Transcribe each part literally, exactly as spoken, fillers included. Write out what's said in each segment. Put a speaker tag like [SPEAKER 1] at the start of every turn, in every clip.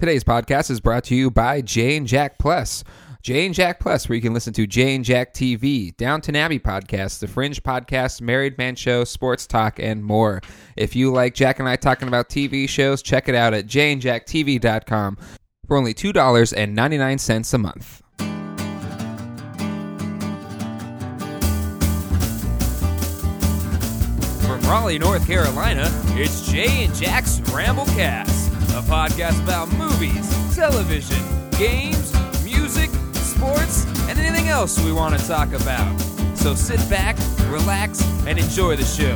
[SPEAKER 1] Today's podcast is brought to you by Jay and Jack Plus. Jay and Jack Plus, where you can listen to Jay and Jack T V, Downton Abbey Podcast, The Fringe Podcast, Married Man Show, Sports Talk, and more. If you like Jack and I talking about T V shows, check it out at jay and jack t v dot com for only two dollars and ninety-nine cents a month. From Raleigh, North Carolina, it's Jay and Jack's Ramblecast, a podcast about movies, television, games, music, sports, and anything else we want to talk about. So sit back, relax, and enjoy the show.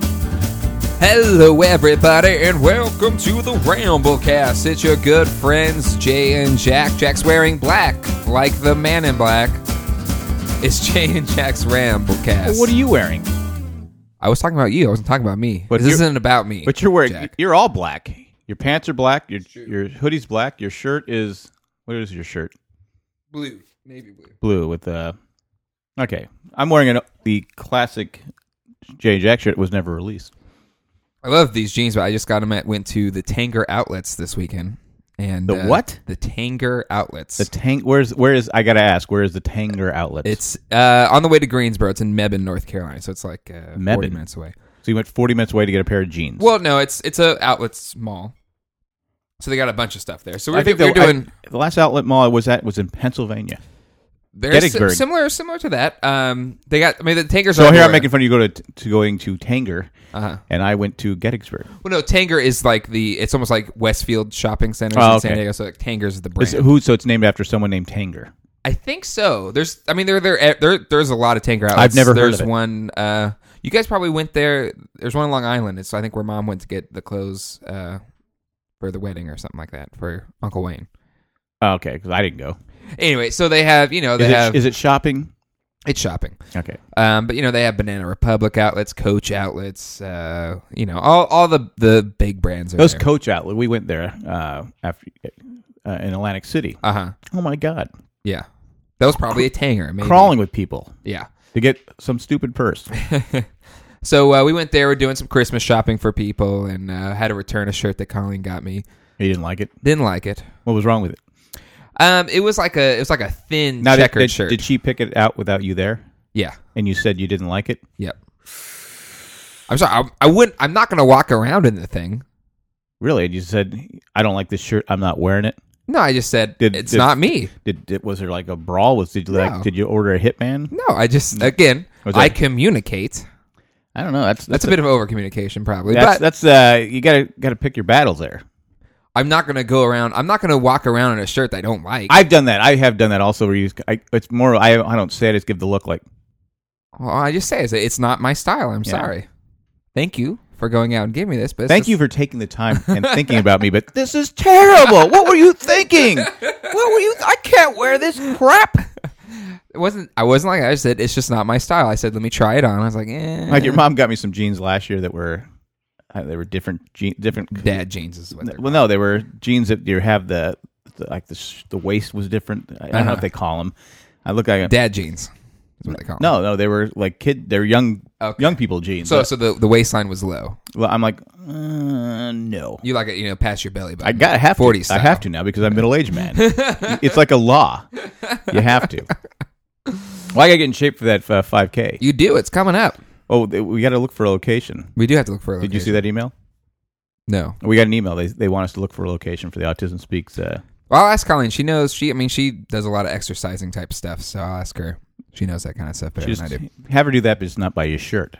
[SPEAKER 1] Hello, everybody, and welcome to the Ramblecast. It's your good friends, Jay and Jack. Jack's wearing black, like the man in black. It's Jay and Jack's Ramblecast.
[SPEAKER 2] Well, what are you wearing?
[SPEAKER 1] I was talking about you. I wasn't talking about me.
[SPEAKER 2] But
[SPEAKER 1] this isn't about me.
[SPEAKER 2] But you're wearing.
[SPEAKER 1] Jack.
[SPEAKER 2] You're all black. Your pants are black. Your your hoodie's black. Your shirt is. What is your shirt?
[SPEAKER 1] Blue, navy blue.
[SPEAKER 2] Blue with the. Okay, I'm wearing an, the classic Jay and Jack shirt. Was never released.
[SPEAKER 1] I love these jeans, but I just got them at went to the Tanger Outlets this weekend. And
[SPEAKER 2] the
[SPEAKER 1] uh,
[SPEAKER 2] what?
[SPEAKER 1] The Tanger Outlets.
[SPEAKER 2] The Tang. Where's where is? I gotta ask. Where is the Tanger Outlets?
[SPEAKER 1] It's uh, on the way to Greensboro. It's in Mebane, North Carolina, so it's like uh,
[SPEAKER 2] Mebane.
[SPEAKER 1] forty minutes away.
[SPEAKER 2] So you went forty minutes away to get a pair of jeans.
[SPEAKER 1] Well, no, it's it's a outlets mall, so they got a bunch of stuff there. So we're,
[SPEAKER 2] I think
[SPEAKER 1] do, we're
[SPEAKER 2] the,
[SPEAKER 1] doing
[SPEAKER 2] I, the last outlet mall I was at was in Pennsylvania.
[SPEAKER 1] they're
[SPEAKER 2] Gettysburg.
[SPEAKER 1] si- similar similar to that. Um, they got. I mean, the Tangers.
[SPEAKER 2] So
[SPEAKER 1] are
[SPEAKER 2] here I'm
[SPEAKER 1] everywhere.
[SPEAKER 2] making fun of you. Go to to going to Tanger,
[SPEAKER 1] Uh-huh.
[SPEAKER 2] and I went to Gettysburg.
[SPEAKER 1] Well, no, Tanger is like the. It's almost like Westfield shopping centers
[SPEAKER 2] Oh,
[SPEAKER 1] in
[SPEAKER 2] okay.
[SPEAKER 1] San Diego. So like Tanger's is the brand.
[SPEAKER 2] Is it- who? So it's named after someone named Tanger.
[SPEAKER 1] I think so. There's, I mean, there, there, there, there's a lot of Tanger outlets.
[SPEAKER 2] I've never heard
[SPEAKER 1] There's
[SPEAKER 2] of it.
[SPEAKER 1] one. Uh, you guys probably went there. There's one in Long Island. It's I think where Mom went to get the clothes uh, for the wedding or something like that for Uncle Wayne.
[SPEAKER 2] Oh, okay, because I didn't go.
[SPEAKER 1] Anyway, so they have, you know, they
[SPEAKER 2] Is it,
[SPEAKER 1] have.
[SPEAKER 2] is it shopping?
[SPEAKER 1] It's shopping.
[SPEAKER 2] Okay.
[SPEAKER 1] Um, but you know, they have Banana Republic outlets, Coach outlets. Uh, you know, all all the the big brands are
[SPEAKER 2] Those
[SPEAKER 1] there.
[SPEAKER 2] Coach outlet. We went there uh, after uh, in Atlantic City.
[SPEAKER 1] Uh huh.
[SPEAKER 2] Oh my God!
[SPEAKER 1] Yeah, that was probably a Tanger. Maybe.
[SPEAKER 2] Crawling with people
[SPEAKER 1] Yeah.
[SPEAKER 2] to get some stupid purse.
[SPEAKER 1] So uh, we went there. We're doing some Christmas shopping for people, and uh, had to return a shirt that Colleen got me.
[SPEAKER 2] You didn't like it?
[SPEAKER 1] Didn't like it.
[SPEAKER 2] What was wrong with it?
[SPEAKER 1] Um, it was like a it was like a thin
[SPEAKER 2] Now, did,
[SPEAKER 1] checkered
[SPEAKER 2] did,
[SPEAKER 1] shirt.
[SPEAKER 2] did she pick it out without you there?
[SPEAKER 1] Yeah.
[SPEAKER 2] And you said you didn't like it?
[SPEAKER 1] Yep. I'm sorry. I, I wouldn't. I'm not going to walk around in the thing.
[SPEAKER 2] Really? And you said I don't like this shirt. I'm not wearing it.
[SPEAKER 1] No, I just said
[SPEAKER 2] Did-
[SPEAKER 1] it's
[SPEAKER 2] did-
[SPEAKER 1] not me.
[SPEAKER 2] Did, did was there like a brawl? Was did you like?
[SPEAKER 1] No.
[SPEAKER 2] Did you order a hitman?
[SPEAKER 1] No, I just again
[SPEAKER 2] Was
[SPEAKER 1] I
[SPEAKER 2] that-
[SPEAKER 1] communicate.
[SPEAKER 2] I don't know. That's
[SPEAKER 1] That's,
[SPEAKER 2] that's,
[SPEAKER 1] a bit of over communication, probably.
[SPEAKER 2] That's
[SPEAKER 1] but
[SPEAKER 2] that's uh you gotta gotta pick your battles there.
[SPEAKER 1] I'm not going to go around. I'm not going to walk around in a shirt that I don't like.
[SPEAKER 2] I've done that. I have done that also. Where you, I, it's more. I I don't say it. I just give the look like.
[SPEAKER 1] well, I just say it's, it's not my style. I'm
[SPEAKER 2] Yeah.
[SPEAKER 1] sorry. Thank you for going out and giving me this. But it's
[SPEAKER 2] Thank
[SPEAKER 1] just-
[SPEAKER 2] you for taking the time and thinking about me, but this is terrible. What were you thinking? What were you? I can't wear this crap.
[SPEAKER 1] It wasn't. I wasn't like that. I just said it's just not my style. I said let me try it on. I was like, eh.
[SPEAKER 2] Like your mom got me some jeans last year that were, uh, they were different je- different.
[SPEAKER 1] Dad jeans is what they're
[SPEAKER 2] Well, no, they were jeans that you have the, the like the sh- the waist was different. I, I don't know
[SPEAKER 1] Uh-huh.
[SPEAKER 2] if they call them. I look like a,
[SPEAKER 1] dad jeans. Is what they call them.
[SPEAKER 2] no, no, they were like kid. They're young
[SPEAKER 1] Okay.
[SPEAKER 2] young people jeans.
[SPEAKER 1] So
[SPEAKER 2] But-
[SPEAKER 1] so the the waistline was low.
[SPEAKER 2] well, I'm like, uh, no.
[SPEAKER 1] You like it, you know, past your belly button.
[SPEAKER 2] I got I have
[SPEAKER 1] forty
[SPEAKER 2] to.
[SPEAKER 1] style.
[SPEAKER 2] I have to now because I'm a middle aged man. It's like a law. You have to. Well, I gotta get in shape for that uh, five K.
[SPEAKER 1] You do. It's coming up.
[SPEAKER 2] Oh, th- we got to look for a location.
[SPEAKER 1] We do have to look for a
[SPEAKER 2] Did you see
[SPEAKER 1] location.
[SPEAKER 2] that email?
[SPEAKER 1] No.
[SPEAKER 2] We got an email. They they want us to look for a location for the Autism Speaks. Uh,
[SPEAKER 1] Well, I'll ask Colleen. She knows. She. I mean, she does a lot of exercising type stuff. So I'll ask her. She knows that kind of stuff better
[SPEAKER 2] just
[SPEAKER 1] than I do.
[SPEAKER 2] have her do that, but it's not by your shirt.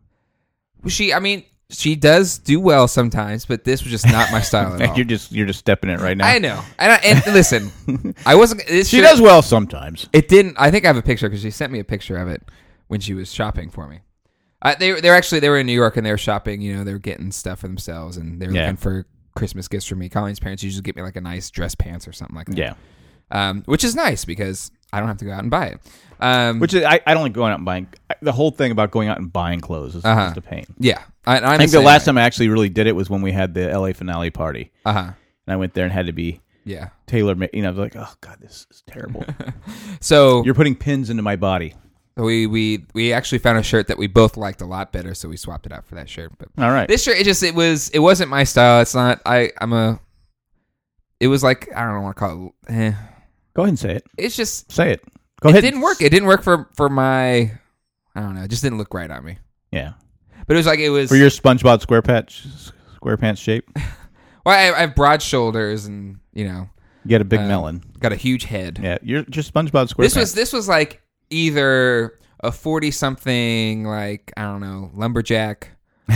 [SPEAKER 1] Well, she. I mean, she does do well sometimes, but this was just not my style at all.
[SPEAKER 2] You're just you're just stepping it right now.
[SPEAKER 1] I know. And, I, and listen, I wasn't. This
[SPEAKER 2] She
[SPEAKER 1] shirt-
[SPEAKER 2] does well sometimes.
[SPEAKER 1] It didn't. I think I have a picture because she sent me a picture of it when she was shopping for me. Uh, they they're actually they were in New York and they were shopping. You know, they were getting stuff for themselves and they were
[SPEAKER 2] Yeah.
[SPEAKER 1] looking for Christmas gifts for me. Colleen's parents usually get me like a nice dress pants or something like that.
[SPEAKER 2] Yeah,
[SPEAKER 1] Um, which is nice because I don't have to go out and buy it. Um,
[SPEAKER 2] which is, I I don't like going out and buying. The whole thing about going out and buying clothes is
[SPEAKER 1] Uh-huh.
[SPEAKER 2] just a pain.
[SPEAKER 1] yeah, I, I'm
[SPEAKER 2] I think the last time I actually really did it was when we had the L A finale party,
[SPEAKER 1] Uh huh.
[SPEAKER 2] and I went there and had to be
[SPEAKER 1] Yeah.
[SPEAKER 2] tailor made. You know, I was like, oh god, this is terrible.
[SPEAKER 1] So
[SPEAKER 2] You're putting pins into my body.
[SPEAKER 1] we we we actually found a shirt that we both liked a lot better, so we swapped it out for that shirt. But
[SPEAKER 2] All right.
[SPEAKER 1] this shirt, it just it was it wasn't my style. It's not. I I'm a. it was like I don't want to call it. Eh.
[SPEAKER 2] Go ahead and say it.
[SPEAKER 1] It's just
[SPEAKER 2] say it. Go
[SPEAKER 1] it
[SPEAKER 2] ahead.
[SPEAKER 1] It didn't work. It didn't work for for my. I don't know. It just didn't look right on me.
[SPEAKER 2] Yeah.
[SPEAKER 1] But it was like it was
[SPEAKER 2] for your SpongeBob SquarePants SquarePants shape.
[SPEAKER 1] Well, I, I have broad shoulders, and you know,
[SPEAKER 2] you got a big
[SPEAKER 1] uh,
[SPEAKER 2] melon.
[SPEAKER 1] Got a huge head.
[SPEAKER 2] Yeah, you're just SpongeBob SquarePants.
[SPEAKER 1] This was this was like either a forty-something, like I don't know, lumberjack,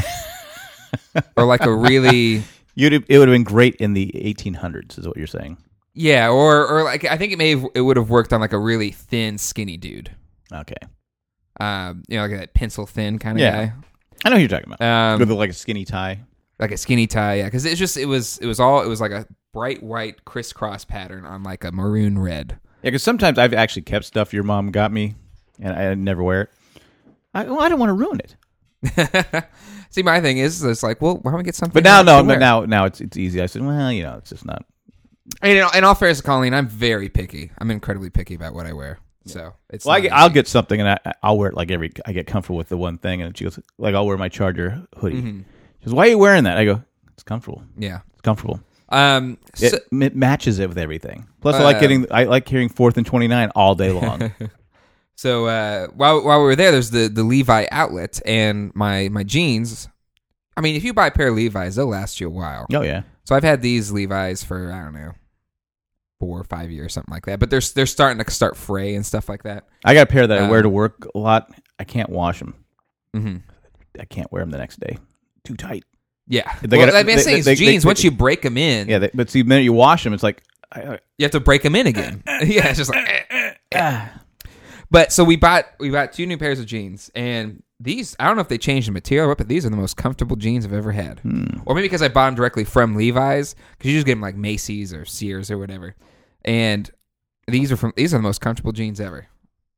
[SPEAKER 1] or like a really.
[SPEAKER 2] You'd it would have been great in the eighteen hundreds, is what you're saying.
[SPEAKER 1] Yeah, or or like I think it may have, it would have worked on like a really thin, skinny dude.
[SPEAKER 2] Okay.
[SPEAKER 1] Um, you know, like that pencil thin kind of
[SPEAKER 2] yeah.
[SPEAKER 1] guy.
[SPEAKER 2] I know who you're talking about.
[SPEAKER 1] Um,
[SPEAKER 2] With like a skinny tie.
[SPEAKER 1] Like a skinny tie, yeah. Because it's just it was it was all it was like a bright white crisscross pattern on like a maroon red.
[SPEAKER 2] Yeah, because sometimes I've actually kept stuff your mom got me, and I never wear it. I well, I don't want to ruin it.
[SPEAKER 1] See, my thing is, it's like, well, why don't we get something?
[SPEAKER 2] But now, no, but now, now it's it's easy. I said, well, you know, it's just not.
[SPEAKER 1] And, you know, in all fairness, Colleen, I'm very picky. I'm incredibly picky about what I wear. So it's.
[SPEAKER 2] Well, I get, I'll get something, and I, I'll wear it like every. I get comfortable with the one thing, and she goes, like, I'll wear my Charger hoodie. Mm-hmm. She goes, why are you wearing that? I go, it's comfortable.
[SPEAKER 1] Yeah,
[SPEAKER 2] it's comfortable.
[SPEAKER 1] Um,
[SPEAKER 2] so, it, it matches it with everything. Plus, uh, I like getting. I like hearing Fourth and twenty-nine all day long.
[SPEAKER 1] So uh, while while we were there, there's the, the Levi outlet, and my my jeans. I mean, if you buy a pair of Levi's, they'll last you a while.
[SPEAKER 2] Oh yeah.
[SPEAKER 1] So I've had these Levi's for I don't know, four or five years, something like that. But they're they're starting to start fray and stuff like that.
[SPEAKER 2] I got a pair that
[SPEAKER 1] um,
[SPEAKER 2] I wear to work a lot. I can't wash them.
[SPEAKER 1] Mm-hmm.
[SPEAKER 2] I can't wear them the next day. Too tight.
[SPEAKER 1] Yeah.
[SPEAKER 2] They
[SPEAKER 1] well,
[SPEAKER 2] gotta,
[SPEAKER 1] I mean, I'm saying
[SPEAKER 2] they,
[SPEAKER 1] it's
[SPEAKER 2] they,
[SPEAKER 1] jeans.
[SPEAKER 2] they,
[SPEAKER 1] once you break them in,
[SPEAKER 2] yeah. They, but see, the minute you wash them, it's like I, I,
[SPEAKER 1] you have to break them in again. Yeah, it's just like. But so we bought we bought two new pairs of jeans, and these I don't know if they changed the material, but these are the most comfortable jeans I've ever had.
[SPEAKER 2] Hmm.
[SPEAKER 1] Or maybe because I bought them directly from Levi's, because you just get them like Macy's or Sears or whatever. And these are from these are the most comfortable jeans ever.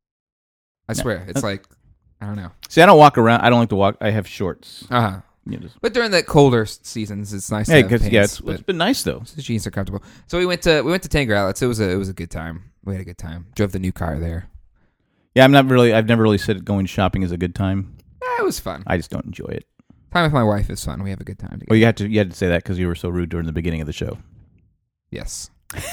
[SPEAKER 1] I swear, it's like I don't know.
[SPEAKER 2] See, I don't walk around. I don't like to walk. I have shorts.
[SPEAKER 1] Uh huh.
[SPEAKER 2] You know, just,
[SPEAKER 1] but during the colder seasons, it's nice.
[SPEAKER 2] Hey,
[SPEAKER 1] to have pants,
[SPEAKER 2] yeah, it's, it's been nice though.
[SPEAKER 1] The jeans are comfortable. So we went to we went to Tanger Outlets. It was a it was a good time. We had a good time. Drove the new car there.
[SPEAKER 2] Yeah, I'm not really. I've never really said going shopping is a good time.
[SPEAKER 1] Yeah, it was fun.
[SPEAKER 2] I just don't enjoy it.
[SPEAKER 1] Time with my wife is fun. We have a good time together.
[SPEAKER 2] Well, you had to you had to say that because you were so rude during the beginning of the show.
[SPEAKER 1] Yes.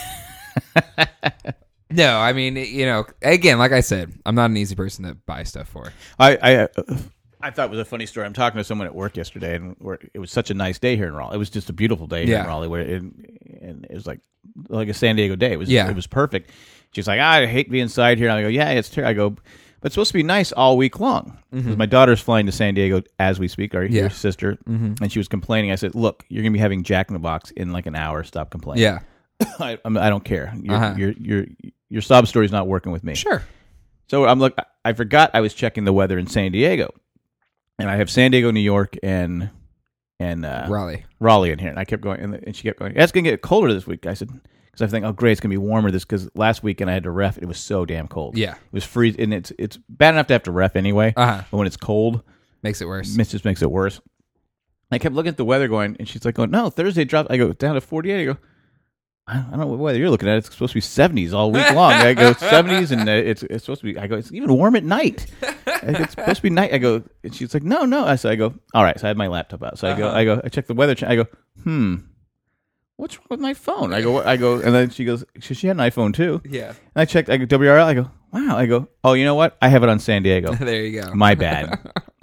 [SPEAKER 1] No, I mean, you know, again, like I said, I'm not an easy person to buy stuff for.
[SPEAKER 2] I I, uh, I thought it was a funny story. I'm talking to someone at work yesterday, and we're, it was such a nice day here in Raleigh. It was just a beautiful day here
[SPEAKER 1] yeah.
[SPEAKER 2] in Raleigh, where it, and it was like like a San Diego day. It was
[SPEAKER 1] yeah.
[SPEAKER 2] it was perfect. She's like, I hate being inside here. And I go, yeah, it's terrible. I go, but it's supposed to be nice all week long. Because mm-hmm. my daughter's flying to San Diego as we speak, our
[SPEAKER 1] yeah.
[SPEAKER 2] your sister, mm-hmm. and she was complaining. I said, look, you're going to be having Jack in the Box in like an hour. Stop complaining.
[SPEAKER 1] Yeah.
[SPEAKER 2] I, I don't care. Your
[SPEAKER 1] uh-huh.
[SPEAKER 2] your your your sob story's not working with me.
[SPEAKER 1] Sure.
[SPEAKER 2] So I'm look. I forgot I was checking the weather in San Diego, and I have San Diego, New York, and and uh,
[SPEAKER 1] Raleigh,
[SPEAKER 2] Raleigh in here. And I kept going, and, and she kept going. It's gonna get colder this week. I said because I think, oh great, it's gonna be warmer this because last weekend I had to ref. It was so damn cold.
[SPEAKER 1] Yeah,
[SPEAKER 2] it was freezing, and it's it's bad enough to have to ref anyway.
[SPEAKER 1] Uh-huh.
[SPEAKER 2] But when it's cold,
[SPEAKER 1] makes it worse.
[SPEAKER 2] It just makes it worse. I kept looking at the weather, going, and she's like, "Oh no, Thursday dropped." I go down to forty-eight. I go. I don't know what weather you're looking at. It's supposed to be seventies all week long. I go seventies, and it's it's supposed to be. I go. It's even warm at night. It's supposed to be night. I go. And she's like, no, no. I so I go. All right. So I had my laptop out. So I go.
[SPEAKER 1] Uh-huh.
[SPEAKER 2] I go. I check the weather. I go. Hmm. What's wrong with my phone? I go. I go. And then she goes. She, she had an iPhone too.
[SPEAKER 1] Yeah.
[SPEAKER 2] And I checked. I go W R L. I go. Wow. I go. Oh, you know what? I have it on San Diego.
[SPEAKER 1] There you go.
[SPEAKER 2] My bad.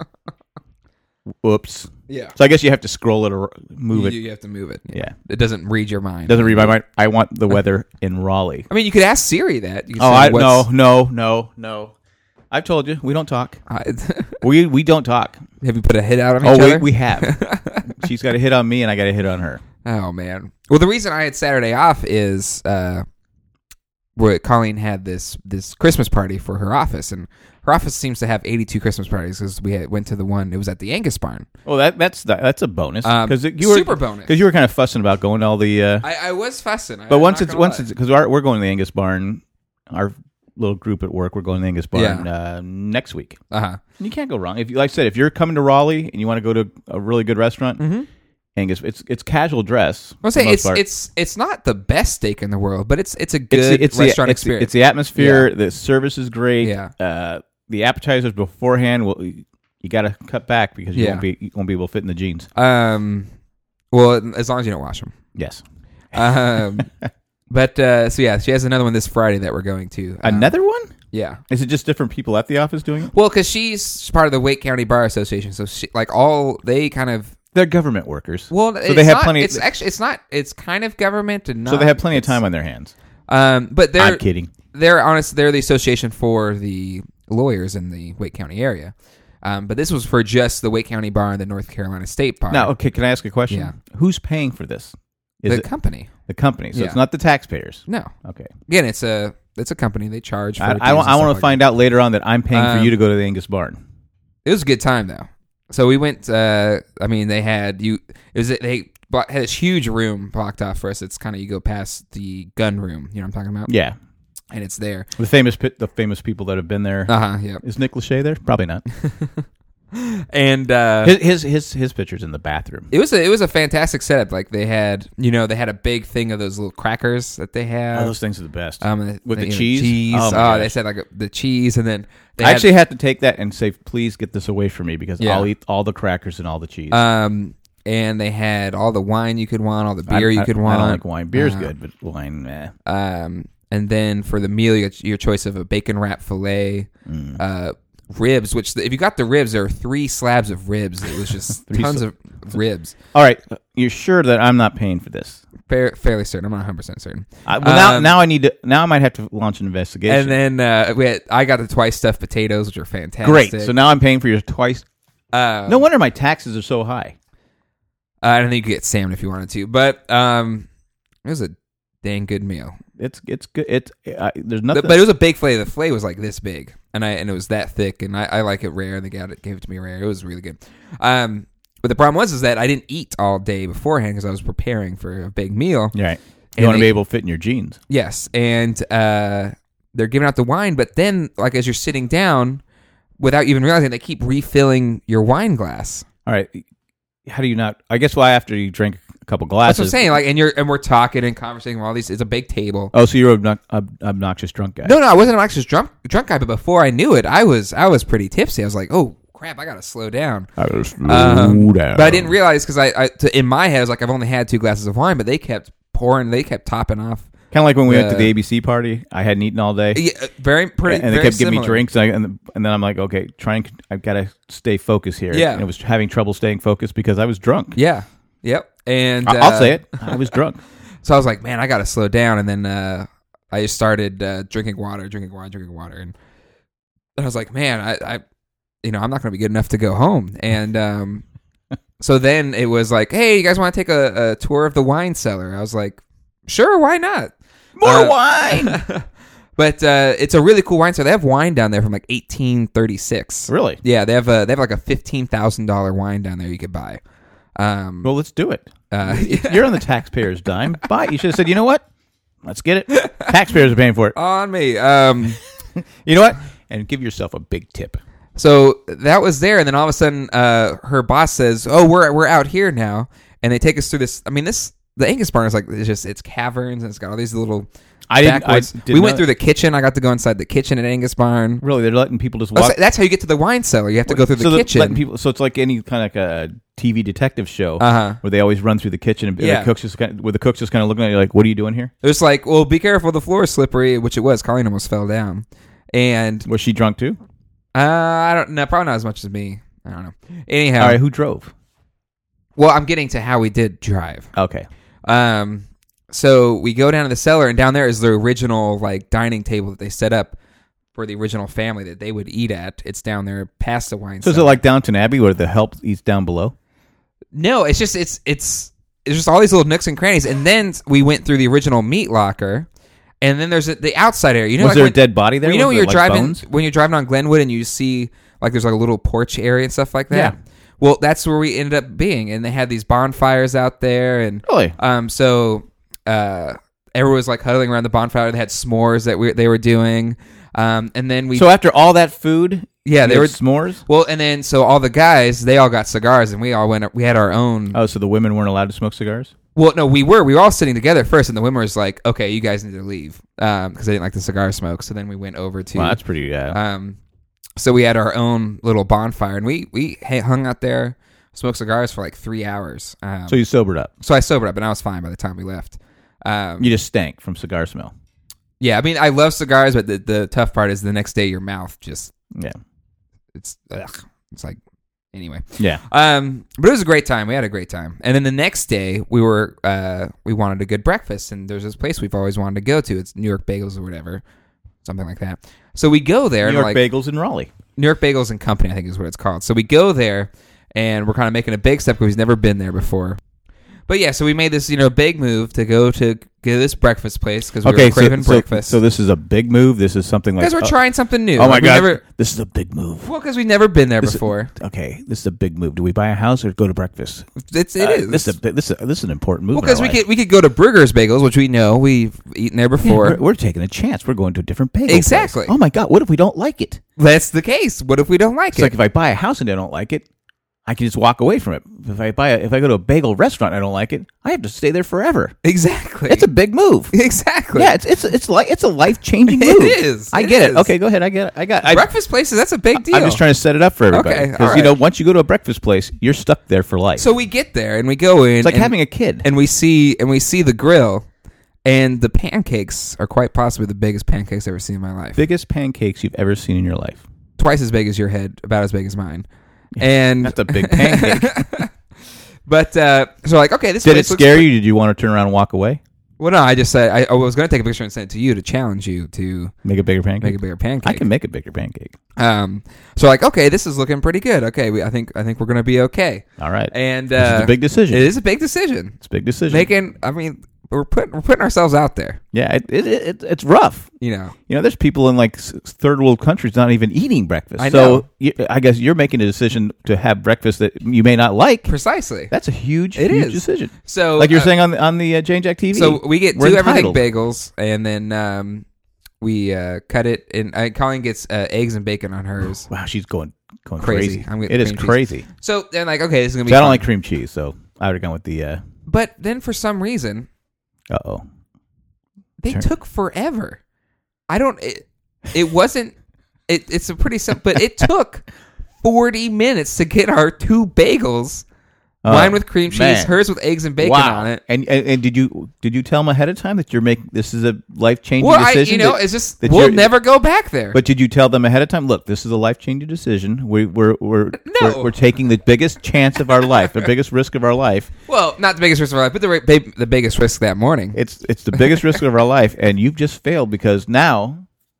[SPEAKER 2] Whoops.
[SPEAKER 1] Yeah.
[SPEAKER 2] So I guess you have to scroll it or move it.
[SPEAKER 1] You, you have to move it.
[SPEAKER 2] Yeah. yeah.
[SPEAKER 1] It doesn't read your mind.
[SPEAKER 2] It doesn't read my mind. I want the weather in Raleigh.
[SPEAKER 1] I mean, you could ask Siri that. You could
[SPEAKER 2] oh,
[SPEAKER 1] say,
[SPEAKER 2] I,
[SPEAKER 1] What's...
[SPEAKER 2] no, no, no, no. I've told you we don't talk.
[SPEAKER 1] I,
[SPEAKER 2] we we don't talk.
[SPEAKER 1] Have you put a hit out on
[SPEAKER 2] oh,
[SPEAKER 1] each
[SPEAKER 2] we,
[SPEAKER 1] other?
[SPEAKER 2] we have. She's got a hit on me, and I got a hit on her.
[SPEAKER 1] Oh man. Well, the reason I had Saturday off is uh, where Colleen had this this Christmas party for her office, and her office seems to have eighty-two Christmas parties because we had, went to the one. It was at the Angus Barn.
[SPEAKER 2] Well, that that's that's a bonus
[SPEAKER 1] because um,
[SPEAKER 2] you were
[SPEAKER 1] super bonus
[SPEAKER 2] because you were kind of fussing about going to all the. Uh,
[SPEAKER 1] I, I was fussing,
[SPEAKER 2] but
[SPEAKER 1] I'm
[SPEAKER 2] once it's once
[SPEAKER 1] lie.
[SPEAKER 2] it's because we're going to the Angus Barn, our little group at work, we're going to the Angus Barn
[SPEAKER 1] yeah.
[SPEAKER 2] uh, next week.
[SPEAKER 1] Uh huh.
[SPEAKER 2] You can't go wrong if you like I said if you're coming to Raleigh and you want to go to a really good restaurant.
[SPEAKER 1] Mm-hmm.
[SPEAKER 2] Angus, it's it's casual dress.
[SPEAKER 1] I'll say it's part. it's it's not the best steak in the world, but it's it's a good
[SPEAKER 2] it's the, it's
[SPEAKER 1] restaurant
[SPEAKER 2] the, it's
[SPEAKER 1] experience.
[SPEAKER 2] The, it's the atmosphere.
[SPEAKER 1] Yeah.
[SPEAKER 2] The service is great.
[SPEAKER 1] Yeah.
[SPEAKER 2] Uh, the appetizers beforehand, will you got to cut back because you
[SPEAKER 1] yeah.
[SPEAKER 2] won't be you won't be able to fit in the jeans.
[SPEAKER 1] Um, well, as long as you don't wash them.
[SPEAKER 2] Yes.
[SPEAKER 1] Um, but uh, so yeah, she has another one this Friday that we're going to. Um,
[SPEAKER 2] Another one?
[SPEAKER 1] Yeah.
[SPEAKER 2] Is it just different people at the office doing it?
[SPEAKER 1] Well, because she's part of the Wake County Bar Association, so she, like all they kind of.
[SPEAKER 2] They're government workers.
[SPEAKER 1] Well,
[SPEAKER 2] so
[SPEAKER 1] it's
[SPEAKER 2] they have
[SPEAKER 1] not,
[SPEAKER 2] plenty.
[SPEAKER 1] It's actually it's not. It's kind of government and not.
[SPEAKER 2] So they have plenty of time on their hands.
[SPEAKER 1] Um, but they're
[SPEAKER 2] I'm kidding.
[SPEAKER 1] They're honest. They're the association for the lawyers in the Wake County area. Um, but this was for just the Wake County Bar and the North Carolina State Bar.
[SPEAKER 2] Now, okay, can I ask a question?
[SPEAKER 1] Yeah.
[SPEAKER 2] Who's paying for this? Is
[SPEAKER 1] the
[SPEAKER 2] it
[SPEAKER 1] company.
[SPEAKER 2] the company? So
[SPEAKER 1] Yeah.
[SPEAKER 2] it's not the taxpayers.
[SPEAKER 1] No.
[SPEAKER 2] Okay.
[SPEAKER 1] Again, it's a it's a company. They charge. For
[SPEAKER 2] I,
[SPEAKER 1] dues
[SPEAKER 2] I,
[SPEAKER 1] and
[SPEAKER 2] want, I
[SPEAKER 1] stuff
[SPEAKER 2] want to
[SPEAKER 1] like
[SPEAKER 2] find out later on that I'm paying
[SPEAKER 1] Um,
[SPEAKER 2] for you to go to the Angus Barn.
[SPEAKER 1] It was a good time though. So we went. Uh, I mean, they had you. It was they bought, had this huge room blocked off for us. It's kind of you go past the gun room. You know what I'm talking about?
[SPEAKER 2] Yeah.
[SPEAKER 1] And it's there.
[SPEAKER 2] The famous pit, the famous people that have been there.
[SPEAKER 1] Uh huh. Yeah.
[SPEAKER 2] Is Nick Lachey there? Probably not.
[SPEAKER 1] And uh,
[SPEAKER 2] his, his his his picture's in the bathroom.
[SPEAKER 1] it was a it was a fantastic setup. Like they had, you know, they had a big thing of those little crackers that they had.
[SPEAKER 2] Oh, those things are the best.
[SPEAKER 1] Um, and
[SPEAKER 2] With
[SPEAKER 1] they-
[SPEAKER 2] the
[SPEAKER 1] you know,
[SPEAKER 2] cheese?
[SPEAKER 1] cheese.
[SPEAKER 2] Oh,
[SPEAKER 1] Oh,
[SPEAKER 2] my
[SPEAKER 1] they
[SPEAKER 2] gosh.
[SPEAKER 1] said like a, the cheese, and then they
[SPEAKER 2] I
[SPEAKER 1] had,
[SPEAKER 2] actually had to take that and say, please get this away from me because
[SPEAKER 1] Yeah.
[SPEAKER 2] I'll eat all the crackers and all the cheese.
[SPEAKER 1] um, and they had all the wine you could want, all the
[SPEAKER 2] I-
[SPEAKER 1] beer you
[SPEAKER 2] I-
[SPEAKER 1] could
[SPEAKER 2] I
[SPEAKER 1] want.
[SPEAKER 2] don't like wine. Beer's
[SPEAKER 1] Uh,
[SPEAKER 2] good, but wine, eh.
[SPEAKER 1] Um, and then for the meal, you got your choice of a bacon wrap fillet,
[SPEAKER 2] Mm.
[SPEAKER 1] uh, ribs. Which if you got the ribs, there are three slabs of ribs. It was just
[SPEAKER 2] Three
[SPEAKER 1] tons
[SPEAKER 2] sl-
[SPEAKER 1] of ribs.
[SPEAKER 2] All right, you're sure that I'm not paying for this?
[SPEAKER 1] Fair, fairly certain. I'm not one hundred percent certain.
[SPEAKER 2] I, well, now,
[SPEAKER 1] Um,
[SPEAKER 2] now I need to. Now I might have to launch an investigation.
[SPEAKER 1] And then uh, we had, I got the twice stuffed potatoes, which are fantastic.
[SPEAKER 2] Great. So now I'm paying for your twice.
[SPEAKER 1] uh,
[SPEAKER 2] No wonder my taxes are so high.
[SPEAKER 1] I don't think you could get salmon if you wanted to, but um, it was a dang good meal.
[SPEAKER 2] It's it's good. It's uh, there's
[SPEAKER 1] But,
[SPEAKER 2] nothing.
[SPEAKER 1] but it was a big fillet. The fillet was like this big, and I and it was that thick, and I, I like it rare. They got it, gave it to me rare. It was really good. Um, but the problem was is that I didn't eat all day beforehand because I was preparing for a big meal.
[SPEAKER 2] You're right. You
[SPEAKER 1] And
[SPEAKER 2] want to
[SPEAKER 1] they-
[SPEAKER 2] be able to fit in your jeans.
[SPEAKER 1] Yes, and uh, they're giving out the wine, but then like as you're sitting down, without even realizing, they keep refilling your wine glass.
[SPEAKER 2] All right. How do you not? I guess why after you drink a couple
[SPEAKER 1] That's
[SPEAKER 2] glasses.
[SPEAKER 1] what I'm saying. Like, and you're and we're talking and conversating with all these. It's a big table.
[SPEAKER 2] Oh, so you're an obnox- ob- obnoxious drunk guy.
[SPEAKER 1] No, no, I wasn't an obnoxious drunk drunk guy, but before I knew it, I was I was pretty tipsy. I was like, oh crap, I gotta slow down.
[SPEAKER 2] I was slow
[SPEAKER 1] Um,
[SPEAKER 2] down.
[SPEAKER 1] But I didn't realize because I, I to, in my head I was like, I've only had two glasses of wine, but they kept pouring, they kept topping off.
[SPEAKER 2] Kind of like when we went to
[SPEAKER 1] Uh,
[SPEAKER 2] the A B C party. I hadn't eaten all day.
[SPEAKER 1] Yeah, very pretty.
[SPEAKER 2] and they
[SPEAKER 1] very
[SPEAKER 2] kept giving me
[SPEAKER 1] similar.
[SPEAKER 2] drinks, and, I, and, and then I'm like, okay, try and I've got to stay focused here.
[SPEAKER 1] Yeah.
[SPEAKER 2] and I was having trouble staying focused because I was drunk.
[SPEAKER 1] Yeah, yep. And
[SPEAKER 2] I- I'll
[SPEAKER 1] uh,
[SPEAKER 2] say it, I was drunk.
[SPEAKER 1] So I was like, man, I gotta slow down. And then uh, I just started uh, drinking water, drinking water, drinking water, and I was like, man, I, I you know, I'm not gonna be good enough to go home. And um, so then it was like, hey, you guys want to take a, a tour of the wine cellar? I was like, sure, why not?
[SPEAKER 2] More
[SPEAKER 1] Uh,
[SPEAKER 2] wine.
[SPEAKER 1] But uh, it's a really cool wine cellar. They have wine down there from like eighteen thirty-six.
[SPEAKER 2] Really?
[SPEAKER 1] Yeah, they have a they have like a fifteen thousand dollar wine down there you could buy. Um,
[SPEAKER 2] Well, let's do it.
[SPEAKER 1] uh,
[SPEAKER 2] You're on the taxpayer's dime. Buy it. You should have said, you know what? Let's get it. Taxpayers are paying for it.
[SPEAKER 1] on me. Um,
[SPEAKER 2] You know what? And give yourself a big tip.
[SPEAKER 1] so that was there, and then all of a sudden, uh, her boss says, "Oh, we're we're out here now," and they take us through this. I mean, this the Angus Barn is like it's just it's caverns, and it's got all these little.
[SPEAKER 2] I didn't. I
[SPEAKER 1] backwoods.
[SPEAKER 2] didn't
[SPEAKER 1] we went
[SPEAKER 2] know-
[SPEAKER 1] through the kitchen. I got to go inside the kitchen at Angus Barn.
[SPEAKER 2] Really, they're letting people just
[SPEAKER 1] That's,
[SPEAKER 2] walk.
[SPEAKER 1] that's how you get to the wine cellar. You have to go through the
[SPEAKER 2] so they're
[SPEAKER 1] kitchen.
[SPEAKER 2] letting people. So it's like any kind of like a T V detective show
[SPEAKER 1] Uh-huh.
[SPEAKER 2] where they always run through the kitchen and
[SPEAKER 1] Yeah.
[SPEAKER 2] the cooks just kind of, where the cooks just kind of looking at you like, "What are you doing here?"
[SPEAKER 1] It was like, well, be careful, the floor is slippery, which it was. Colleen almost fell down, and
[SPEAKER 2] Was she drunk too?
[SPEAKER 1] uh, I don't know, probably not as much as me. I don't know. Anyhow,
[SPEAKER 2] All right, who drove?
[SPEAKER 1] well, I'm getting to how we did drive.
[SPEAKER 2] Okay.
[SPEAKER 1] Um, so we go down to the cellar, and down there is the original like dining table that they set up for the original family that they would eat at. It's down there past the wine
[SPEAKER 2] So is it
[SPEAKER 1] cellar.
[SPEAKER 2] like Downton Abbey where the help eats down below?
[SPEAKER 1] No, it's just it's it's it's just all these little nooks and crannies, and then we went through the original meat locker, and then there's a, the outside area. You know,
[SPEAKER 2] Was
[SPEAKER 1] like
[SPEAKER 2] there
[SPEAKER 1] when,
[SPEAKER 2] a dead body there?
[SPEAKER 1] Well, you know
[SPEAKER 2] Was
[SPEAKER 1] when
[SPEAKER 2] there,
[SPEAKER 1] you're
[SPEAKER 2] like,
[SPEAKER 1] driving
[SPEAKER 2] bones?
[SPEAKER 1] when you're driving on Glenwood and you see like there's like a little porch area and stuff like that.
[SPEAKER 2] Yeah.
[SPEAKER 1] Well, that's where we ended up being, and they had these bonfires out there, and
[SPEAKER 2] Really?
[SPEAKER 1] um, so uh, everyone was like huddling around the bonfire. They had s'mores that we, they were doing, um, and then we
[SPEAKER 2] So after all that food,
[SPEAKER 1] yeah they
[SPEAKER 2] you
[SPEAKER 1] were
[SPEAKER 2] had s'mores.
[SPEAKER 1] well, and then so all the guys they all got cigars, and we all went. We had our own.
[SPEAKER 2] Oh, so the women weren't allowed to smoke cigars?
[SPEAKER 1] Well, no, we were. We were all sitting together first, and the women was like, "Okay, you guys need to leave," because they didn't like the cigar smoke. So then we went over to.
[SPEAKER 2] Wow, that's pretty. Yeah.
[SPEAKER 1] Um, so we had our own little bonfire, and we we hung out there, smoked cigars for like three hours. Um,
[SPEAKER 2] so you sobered up.
[SPEAKER 1] so I sobered up, and I was fine by the time we left. Um,
[SPEAKER 2] You just stank from cigar smell.
[SPEAKER 1] yeah, I mean, I love cigars, but the, the tough part is the next day your mouth just
[SPEAKER 2] Yeah.
[SPEAKER 1] it's ugh, it's like anyway.
[SPEAKER 2] Yeah.
[SPEAKER 1] Um, but it was a great time. We had a great time, and then the next day we were uh we wanted a good breakfast, and there's this place we've always wanted to go to. It's New York Bagels or whatever, something like that. So we go there.
[SPEAKER 2] New
[SPEAKER 1] and
[SPEAKER 2] York
[SPEAKER 1] like,
[SPEAKER 2] Bagels in Raleigh.
[SPEAKER 1] New York Bagels and Company, I think is what it's called. So we go there, and we're kind of making a big step because we've never been there before. But yeah, so we made this, you know, big move to go to get this breakfast place because we
[SPEAKER 2] Okay,
[SPEAKER 1] were craving
[SPEAKER 2] so,
[SPEAKER 1] breakfast.
[SPEAKER 2] So, so this is a big move. This is something like
[SPEAKER 1] Because we're
[SPEAKER 2] uh,
[SPEAKER 1] trying something new.
[SPEAKER 2] Oh my
[SPEAKER 1] Like, we
[SPEAKER 2] god,
[SPEAKER 1] Never,
[SPEAKER 2] this is a big move.
[SPEAKER 1] well, because we've never been there
[SPEAKER 2] This-
[SPEAKER 1] before.
[SPEAKER 2] Okay, this is a big move. Do we buy a house or go to breakfast?
[SPEAKER 1] It's it
[SPEAKER 2] Uh,
[SPEAKER 1] is.
[SPEAKER 2] This is a, big- this is a, this is an important move.
[SPEAKER 1] Well,
[SPEAKER 2] in our
[SPEAKER 1] because we
[SPEAKER 2] life.
[SPEAKER 1] could we could go to Brugger's Bagels, which we know we've eaten there
[SPEAKER 2] Yeah,
[SPEAKER 1] before.
[SPEAKER 2] we're, we're taking a chance. We're going to a different bagel.
[SPEAKER 1] Exactly.
[SPEAKER 2] place. Oh my god, what if we don't like it?
[SPEAKER 1] That's the case. What if we don't like
[SPEAKER 2] It's
[SPEAKER 1] it?
[SPEAKER 2] like if I buy a house and I don't like it, I can just walk away from it. If I buy a, if I go to a bagel restaurant and I don't like it, I have to stay there forever.
[SPEAKER 1] exactly.
[SPEAKER 2] It's a big move.
[SPEAKER 1] exactly.
[SPEAKER 2] Yeah, it's it's it's like it's a life changing move.
[SPEAKER 1] It is.
[SPEAKER 2] I
[SPEAKER 1] It
[SPEAKER 2] get
[SPEAKER 1] is.
[SPEAKER 2] it. Okay, go ahead. I get it. I got. I,
[SPEAKER 1] breakfast places. That's a big deal.
[SPEAKER 2] I'm just trying to set it up for everybody
[SPEAKER 1] Okay,
[SPEAKER 2] because
[SPEAKER 1] all
[SPEAKER 2] you know
[SPEAKER 1] right.
[SPEAKER 2] once you go to a breakfast place, you're stuck there for life.
[SPEAKER 1] So we get there and we go in.
[SPEAKER 2] it's like
[SPEAKER 1] and,
[SPEAKER 2] having a kid.
[SPEAKER 1] and we see and we see the grill, and the pancakes are quite possibly the biggest pancakes I've ever seen in my life.
[SPEAKER 2] Biggest pancakes you've ever seen in your life.
[SPEAKER 1] Twice as big as your head, about as big as mine. And
[SPEAKER 2] That's a big pancake.
[SPEAKER 1] but uh, so like okay, this
[SPEAKER 2] Did it
[SPEAKER 1] place looks
[SPEAKER 2] scare
[SPEAKER 1] pretty-
[SPEAKER 2] you? Did you want to turn around and walk away?
[SPEAKER 1] Well, no, I just said I, I was going to take a picture and send it to you to challenge you to
[SPEAKER 2] Make a bigger pancake.
[SPEAKER 1] make a bigger pancake.
[SPEAKER 2] I can make a bigger pancake.
[SPEAKER 1] Um, so like, okay, this is looking pretty good. Okay, we, I think I think we're gonna be okay.
[SPEAKER 2] All right.
[SPEAKER 1] And
[SPEAKER 2] This
[SPEAKER 1] uh,
[SPEAKER 2] is a big decision.
[SPEAKER 1] It is a big decision.
[SPEAKER 2] It's a big decision.
[SPEAKER 1] Making, I mean, we're putting we're putting ourselves out there.
[SPEAKER 2] yeah, it, it, it, it's rough.
[SPEAKER 1] You know,
[SPEAKER 2] You know, there's people in like s- third world countries not even eating breakfast.
[SPEAKER 1] I
[SPEAKER 2] so
[SPEAKER 1] know.
[SPEAKER 2] you, I guess you're making a decision to have breakfast that you may not like.
[SPEAKER 1] precisely.
[SPEAKER 2] That's a huge,
[SPEAKER 1] It
[SPEAKER 2] huge
[SPEAKER 1] is.
[SPEAKER 2] decision.
[SPEAKER 1] So
[SPEAKER 2] Like you're
[SPEAKER 1] uh,
[SPEAKER 2] saying on the, on the uh, Jane Jack T V.
[SPEAKER 1] so we get
[SPEAKER 2] We're
[SPEAKER 1] two everything
[SPEAKER 2] entitled.
[SPEAKER 1] bagels, and then um, we uh, cut it. And uh, Colleen gets uh, eggs and bacon on hers.
[SPEAKER 2] Wow, she's going going
[SPEAKER 1] Crazy.
[SPEAKER 2] crazy.
[SPEAKER 1] I'm getting
[SPEAKER 2] It is
[SPEAKER 1] cream cheese.
[SPEAKER 2] crazy.
[SPEAKER 1] So then, like, okay, this is gonna be.
[SPEAKER 2] So I don't
[SPEAKER 1] fun.
[SPEAKER 2] like cream cheese, so I would have gone with the. Uh
[SPEAKER 1] But then, for some reason,
[SPEAKER 2] oh.
[SPEAKER 1] they
[SPEAKER 2] Sure.
[SPEAKER 1] took forever. I don't. It, it wasn't. It, it's a pretty simple, but it took forty minutes to get our two bagels.
[SPEAKER 2] Oh,
[SPEAKER 1] Mine with cream cheese,
[SPEAKER 2] man.
[SPEAKER 1] hers with eggs and bacon
[SPEAKER 2] Wow.
[SPEAKER 1] on it.
[SPEAKER 2] And, and and did you did you tell them ahead of time that you're making this is a life changing
[SPEAKER 1] Well, I,
[SPEAKER 2] decision?
[SPEAKER 1] you know,
[SPEAKER 2] that-
[SPEAKER 1] it's just
[SPEAKER 2] that
[SPEAKER 1] we'll
[SPEAKER 2] you're-
[SPEAKER 1] never go back there.
[SPEAKER 2] But did you tell them ahead of time? Look, this is a life changing decision. We, we're we're,
[SPEAKER 1] No.
[SPEAKER 2] we're we're taking the biggest chance of our life, the biggest risk of our life.
[SPEAKER 1] well, not the biggest risk of our life, but the ra- ba- the biggest risk that morning.
[SPEAKER 2] It's it's the biggest risk of our life, and you've just failed because now.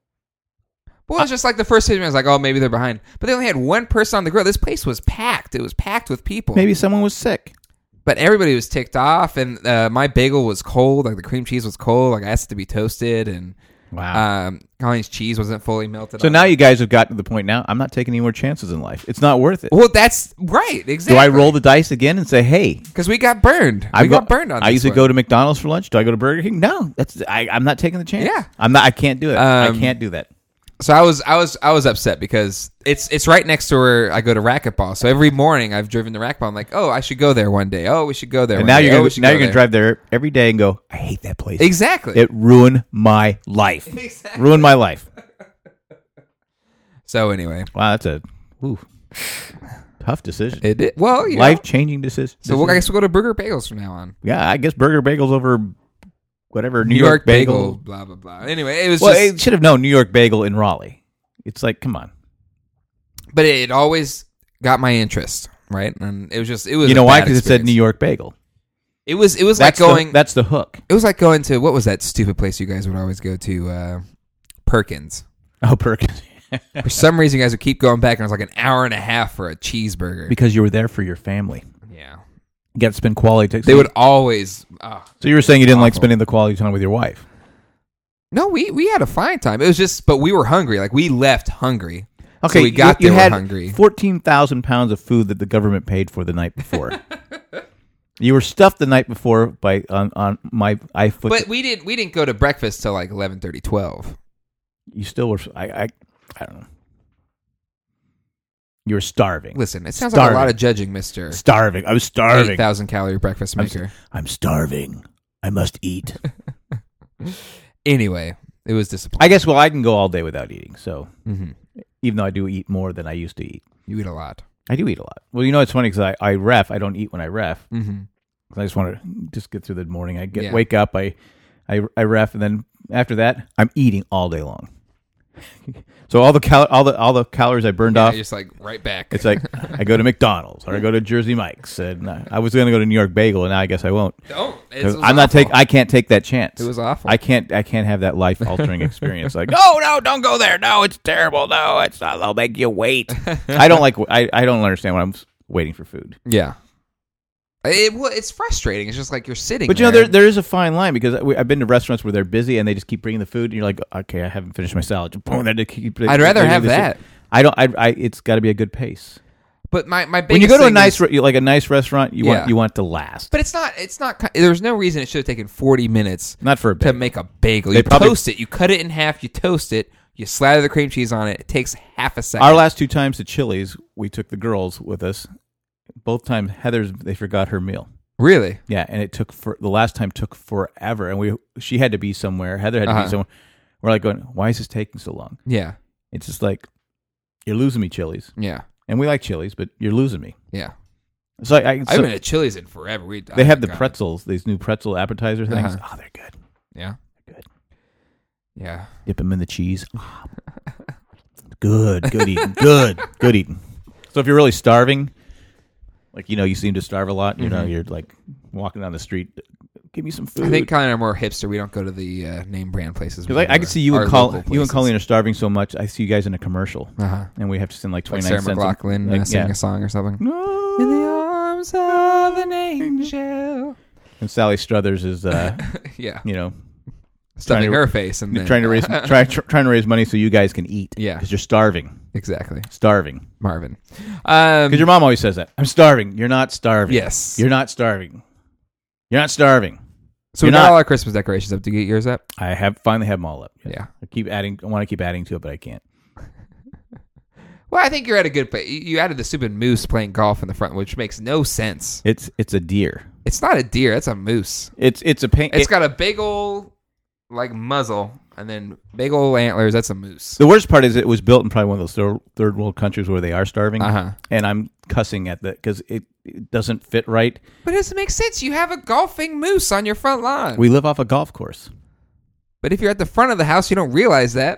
[SPEAKER 1] Well, it's just like the first statement was like, oh, maybe they're behind, but they only had one person on the grill. This place was packed. It was packed with people.
[SPEAKER 2] Maybe someone was sick.
[SPEAKER 1] But everybody was ticked off, and uh, my bagel was cold. Like the cream cheese was cold. Like I asked it to be toasted, and
[SPEAKER 2] Wow.
[SPEAKER 1] um, Colleen's cheese wasn't fully melted.
[SPEAKER 2] So
[SPEAKER 1] on
[SPEAKER 2] now
[SPEAKER 1] it.
[SPEAKER 2] you guys have gotten to the point now. I'm not taking any more chances in life. It's not worth it.
[SPEAKER 1] Well, that's right. Exactly.
[SPEAKER 2] Do I roll the dice again and say, "Hey,
[SPEAKER 1] Because we got burned.
[SPEAKER 2] I
[SPEAKER 1] we got burned on.
[SPEAKER 2] I
[SPEAKER 1] this
[SPEAKER 2] usually
[SPEAKER 1] one.
[SPEAKER 2] go to McDonald's for lunch. Do I go to Burger King? No, that's I, I'm not taking the chance.
[SPEAKER 1] Yeah.
[SPEAKER 2] I'm not. I can't do it.
[SPEAKER 1] Um,
[SPEAKER 2] I can't do that.
[SPEAKER 1] So I was, I was, I was upset because it's, it's right next to where I go to racquetball. So every morning I've driven to racquetball. I'm like, oh, I should go there one day. Oh, we should go there.
[SPEAKER 2] And
[SPEAKER 1] one
[SPEAKER 2] now
[SPEAKER 1] day.
[SPEAKER 2] you're
[SPEAKER 1] Oh,
[SPEAKER 2] gonna
[SPEAKER 1] we should
[SPEAKER 2] now
[SPEAKER 1] go
[SPEAKER 2] you're gonna
[SPEAKER 1] there.
[SPEAKER 2] drive there every day and go. I hate that place.
[SPEAKER 1] Exactly.
[SPEAKER 2] It ruined my life.
[SPEAKER 1] Exactly.
[SPEAKER 2] Ruined my life.
[SPEAKER 1] So anyway,
[SPEAKER 2] Wow, that's a ooh, tough decision.
[SPEAKER 1] it did well. You know.
[SPEAKER 2] Life changing decision.
[SPEAKER 1] So we'll, I guess we'll go to Burger Bagels from now on.
[SPEAKER 2] Yeah, I guess Burger Bagels over whatever New,
[SPEAKER 1] New
[SPEAKER 2] York,
[SPEAKER 1] York
[SPEAKER 2] Bagel.
[SPEAKER 1] Bagel, blah blah blah. Anyway, it was
[SPEAKER 2] Well,
[SPEAKER 1] just,
[SPEAKER 2] it should have known New York Bagel in Raleigh. It's like, come on.
[SPEAKER 1] but it always got my interest, right? And it was just, it was.
[SPEAKER 2] You know
[SPEAKER 1] a
[SPEAKER 2] why?
[SPEAKER 1] bad
[SPEAKER 2] Because it said
[SPEAKER 1] experience.
[SPEAKER 2] New York Bagel.
[SPEAKER 1] It was, it was
[SPEAKER 2] That's
[SPEAKER 1] like going.
[SPEAKER 2] The, that's the hook.
[SPEAKER 1] It was like going to what was that stupid place you guys would always go to, uh, Perkins.
[SPEAKER 2] Oh, Perkins.
[SPEAKER 1] For some reason, you guys would keep going back, and it was like an hour and a half for a cheeseburger.
[SPEAKER 2] Because you were there for your family.
[SPEAKER 1] Yeah,
[SPEAKER 2] You got to spend quality time.
[SPEAKER 1] they would always. Oh.
[SPEAKER 2] So you were saying you didn't like
[SPEAKER 1] Awful.
[SPEAKER 2] spending the quality time with your wife.
[SPEAKER 1] No, we we had a fine time. It was just, but we were hungry. Like we left hungry.
[SPEAKER 2] Okay,
[SPEAKER 1] so we got
[SPEAKER 2] you, you
[SPEAKER 1] there
[SPEAKER 2] had
[SPEAKER 1] hungry.
[SPEAKER 2] fourteen thousand pounds of food that the government paid for the night before. You were stuffed the night before by on, on my I foot.
[SPEAKER 1] But we didn't we didn't go to breakfast till like eleven thirty, twelve.
[SPEAKER 2] You still were. I, I I don't know. You were starving.
[SPEAKER 1] Listen, it sounds like a
[SPEAKER 2] Starving.
[SPEAKER 1] lot of judging, Mister
[SPEAKER 2] Starving. I was
[SPEAKER 1] Eight
[SPEAKER 2] starving.
[SPEAKER 1] thousand calorie breakfast
[SPEAKER 2] I'm,
[SPEAKER 1] maker.
[SPEAKER 2] I'm starving. I must eat.
[SPEAKER 1] Anyway, it was disappointing.
[SPEAKER 2] I guess. Well, I can go all day without eating. So
[SPEAKER 1] hmm
[SPEAKER 2] even though I do eat more than I used to eat,
[SPEAKER 1] You eat a lot.
[SPEAKER 2] I do eat a lot. Well, you know, it's funny because I, I ref. I don't eat when I ref.
[SPEAKER 1] Mm-hmm.
[SPEAKER 2] I just want to just get through the morning. I get
[SPEAKER 1] Yeah.
[SPEAKER 2] wake up. I I I ref, and then after that, I'm eating all day long. So all the cal- all the all the calories I burned
[SPEAKER 1] Yeah,
[SPEAKER 2] off,
[SPEAKER 1] you're just like right back.
[SPEAKER 2] it's like I go to McDonald's or I go to Jersey Mike's, and I was going to go to New York Bagel, and now I guess I won't.
[SPEAKER 1] Don't. It
[SPEAKER 2] 'Cause
[SPEAKER 1] was
[SPEAKER 2] I'm not
[SPEAKER 1] awful.
[SPEAKER 2] take. I can't take that chance.
[SPEAKER 1] It was awful.
[SPEAKER 2] I can't. I can't have that life altering experience. Like, oh no, don't go there. No, it's terrible. No, it's not. They'll make you wait. I don't like. I, I don't understand when I'm waiting for food.
[SPEAKER 1] Yeah. It, well, it's frustrating. It's just like you're sitting
[SPEAKER 2] But you know,
[SPEAKER 1] there.
[SPEAKER 2] there there is a fine line because we, I've been to restaurants where they're busy and they just keep bringing the food, and you're like, okay, I haven't finished my salad. Just boom, they keep-
[SPEAKER 1] I'd rather
[SPEAKER 2] bringing
[SPEAKER 1] have
[SPEAKER 2] this-
[SPEAKER 1] that.
[SPEAKER 2] I don't. I. I it's got to be a good pace.
[SPEAKER 1] But my, my biggest
[SPEAKER 2] When you go to a
[SPEAKER 1] thing
[SPEAKER 2] nice,
[SPEAKER 1] is-
[SPEAKER 2] re- like a nice restaurant, you
[SPEAKER 1] Yeah.
[SPEAKER 2] want you want it to last.
[SPEAKER 1] But it's not, it's not, there's no reason it should have taken forty minutes
[SPEAKER 2] Not for a
[SPEAKER 1] to
[SPEAKER 2] bit.
[SPEAKER 1] make a bagel.
[SPEAKER 2] They
[SPEAKER 1] You
[SPEAKER 2] probably-
[SPEAKER 1] toast it, you cut it in half, you toast it, you slather the cream cheese on it. It takes half a second.
[SPEAKER 2] Our last two times to Chili's, we took the girls with us. Both times, Heather's they forgot her meal.
[SPEAKER 1] Really?
[SPEAKER 2] Yeah, and it took for the last time took forever, and we she had to be somewhere. Heather had to
[SPEAKER 1] Uh-huh.
[SPEAKER 2] be somewhere. We're like going, why is this taking so long?
[SPEAKER 1] Yeah.
[SPEAKER 2] It's just like you're losing me, Chili's,
[SPEAKER 1] Yeah.
[SPEAKER 2] and we like Chili's, but you're losing me.
[SPEAKER 1] Yeah.
[SPEAKER 2] So I, I,
[SPEAKER 1] I
[SPEAKER 2] so
[SPEAKER 1] haven't had Chili's in forever. We,
[SPEAKER 2] they
[SPEAKER 1] oh
[SPEAKER 2] have
[SPEAKER 1] my
[SPEAKER 2] the
[SPEAKER 1] God.
[SPEAKER 2] pretzels, these new pretzel appetizer things.
[SPEAKER 1] Uh-huh.
[SPEAKER 2] Oh, they're good.
[SPEAKER 1] Yeah.
[SPEAKER 2] They're good.
[SPEAKER 1] Yeah.
[SPEAKER 2] Dip them in the cheese. Good, good eating. Good, good eating. So if you're really starving, like you know, you seem to starve a lot. You know,
[SPEAKER 1] Mhm.
[SPEAKER 2] you're like walking down the street. Give me some food.
[SPEAKER 1] I think kind of more hipster. We don't go to the uh, name brand places.
[SPEAKER 2] Because I, I can see you
[SPEAKER 1] Our
[SPEAKER 2] and Col-
[SPEAKER 1] local
[SPEAKER 2] you and
[SPEAKER 1] places.
[SPEAKER 2] Colleen are starving so much. I see you guys in a commercial,
[SPEAKER 1] Uh-huh.
[SPEAKER 2] and we have to send like
[SPEAKER 1] Like
[SPEAKER 2] twenty
[SPEAKER 1] Sarah
[SPEAKER 2] nine cents.
[SPEAKER 1] McLachlan
[SPEAKER 2] like,
[SPEAKER 1] uh, singing
[SPEAKER 2] yeah.
[SPEAKER 1] a song or something.
[SPEAKER 2] No.
[SPEAKER 1] In the arms of an angel.
[SPEAKER 2] And Sally Struthers is, uh,
[SPEAKER 1] Yeah.
[SPEAKER 2] you know,
[SPEAKER 1] Stuffing
[SPEAKER 2] to-
[SPEAKER 1] her face and then,
[SPEAKER 2] trying to raise try, tr- trying to raise money so you guys can eat.
[SPEAKER 1] Yeah.
[SPEAKER 2] because you're starving,
[SPEAKER 1] Exactly.
[SPEAKER 2] starving.
[SPEAKER 1] Marvin. Um,
[SPEAKER 2] Because your mom always says that. I'm starving. You're not starving.
[SPEAKER 1] Yes.
[SPEAKER 2] You're not starving. You're not starving.
[SPEAKER 1] so we
[SPEAKER 2] you're
[SPEAKER 1] got
[SPEAKER 2] not-
[SPEAKER 1] all our Christmas decorations up. To get yours up?
[SPEAKER 2] I have finally have them all up.
[SPEAKER 1] Yeah.
[SPEAKER 2] I keep adding. I want to keep adding to it, but I can't.
[SPEAKER 1] Well, I think you're at a good place. You you added the stupid moose playing golf in the front, which makes no sense.
[SPEAKER 2] It's it's a deer.
[SPEAKER 1] It's not a deer. It's a moose.
[SPEAKER 2] It's it's a pain.
[SPEAKER 1] It's
[SPEAKER 2] it-
[SPEAKER 1] got a big old like muzzle and then big old antlers. That's a moose.
[SPEAKER 2] The worst part is it was built in probably one of those third, third world countries where they are starving,
[SPEAKER 1] Uh-huh.
[SPEAKER 2] and I'm cussing at that because it, it doesn't fit right.
[SPEAKER 1] But it doesn't make sense. You have a golfing moose on your front lawn.
[SPEAKER 2] We live off a golf course.
[SPEAKER 1] but if you're at the front of the house, you don't realize that.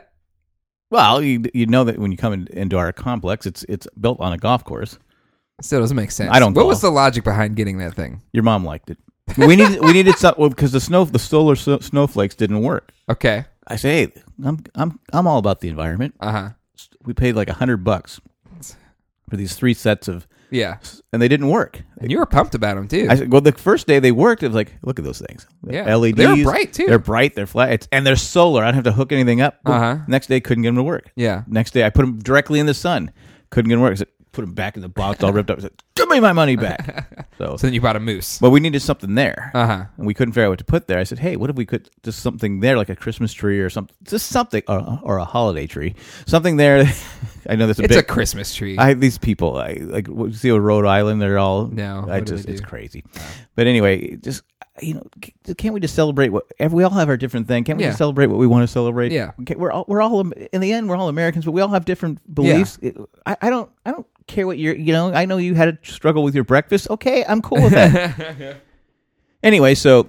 [SPEAKER 2] Well, you you know that when you come in, into our complex, it's it's built on a golf course.
[SPEAKER 1] It still doesn't make sense.
[SPEAKER 2] I don't
[SPEAKER 1] What
[SPEAKER 2] golf.
[SPEAKER 1] was the logic behind getting that thing?
[SPEAKER 2] Your mom liked it. We needed we needed something well, because the snow the solar so, snowflakes didn't work.
[SPEAKER 1] Okay.
[SPEAKER 2] I say, hey, I'm I'm I'm all about the environment.
[SPEAKER 1] Uh huh.
[SPEAKER 2] We paid like a hundred bucks for these three sets of,
[SPEAKER 1] Yeah.
[SPEAKER 2] and they didn't work.
[SPEAKER 1] And you were pumped about them too.
[SPEAKER 2] I said, well, the first day they worked, it was like, look at those things.
[SPEAKER 1] Yeah.
[SPEAKER 2] L E Ds.
[SPEAKER 1] They were bright, too.
[SPEAKER 2] They're bright. They're flat. It's, and they're solar. I don't have to hook anything up. Boom.
[SPEAKER 1] Uh-huh.
[SPEAKER 2] Next day, couldn't get them to work.
[SPEAKER 1] yeah.
[SPEAKER 2] Next day, I put them directly in the sun. Couldn't get them to work. I said, put them back in the box, all ripped up. I said, give me my money back. So,
[SPEAKER 1] So then you bought a moose.
[SPEAKER 2] but we needed something there.
[SPEAKER 1] Uh huh.
[SPEAKER 2] And we couldn't figure out what to put there. I said, hey, what if we could just something there, like a Christmas tree or something, just something, or, or a holiday tree, something there. I know that's a
[SPEAKER 1] It's
[SPEAKER 2] big,
[SPEAKER 1] a Christmas tree.
[SPEAKER 2] I these people, I like what, you see with Rhode Island. They're all
[SPEAKER 1] No,
[SPEAKER 2] I
[SPEAKER 1] what do
[SPEAKER 2] just
[SPEAKER 1] they
[SPEAKER 2] it's
[SPEAKER 1] do?
[SPEAKER 2] crazy. But anyway, just you know, c- can't we just celebrate what? We all have our different thing. Can't we
[SPEAKER 1] Yeah.
[SPEAKER 2] just celebrate what we want to celebrate?
[SPEAKER 1] Yeah.
[SPEAKER 2] Okay, we're all we're all in the end we're all Americans, but we all have different beliefs. It- I, I don't I don't care what you're. You know, I know you had to struggle with your breakfast. Okay, I'm cool with that. Anyway, so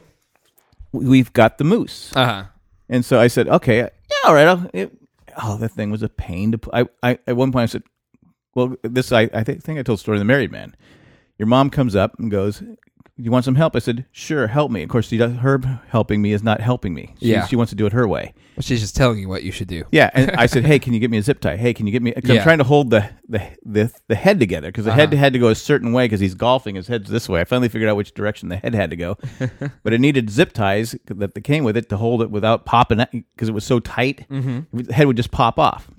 [SPEAKER 2] we've got the moose.
[SPEAKER 1] Uh huh.
[SPEAKER 2] And so I said, okay, yeah, all right. I'll, it, oh, that thing was a pain to put. I, I, at one point I said, well, this, I, I think, think I told the story of the married man. Your mom comes up and goes, you want some help? I said, sure, help me. Of course, she does, her helping me is not helping me. She,
[SPEAKER 1] Yeah.
[SPEAKER 2] she wants to do it her way.
[SPEAKER 1] Well, she's just telling you what you should do.
[SPEAKER 2] Yeah. And I said, hey, can you get me a zip tie? Hey, can you get me, cause
[SPEAKER 1] Yeah.
[SPEAKER 2] I'm trying to hold the, the, the, the head together because the
[SPEAKER 1] Uh-huh.
[SPEAKER 2] head had to go a certain way because he's golfing. His head's this way. I finally figured out which direction the head had to go, but it needed zip ties that they came with it to hold it without popping because it was so tight.
[SPEAKER 1] Mm-hmm.
[SPEAKER 2] The head would just pop off.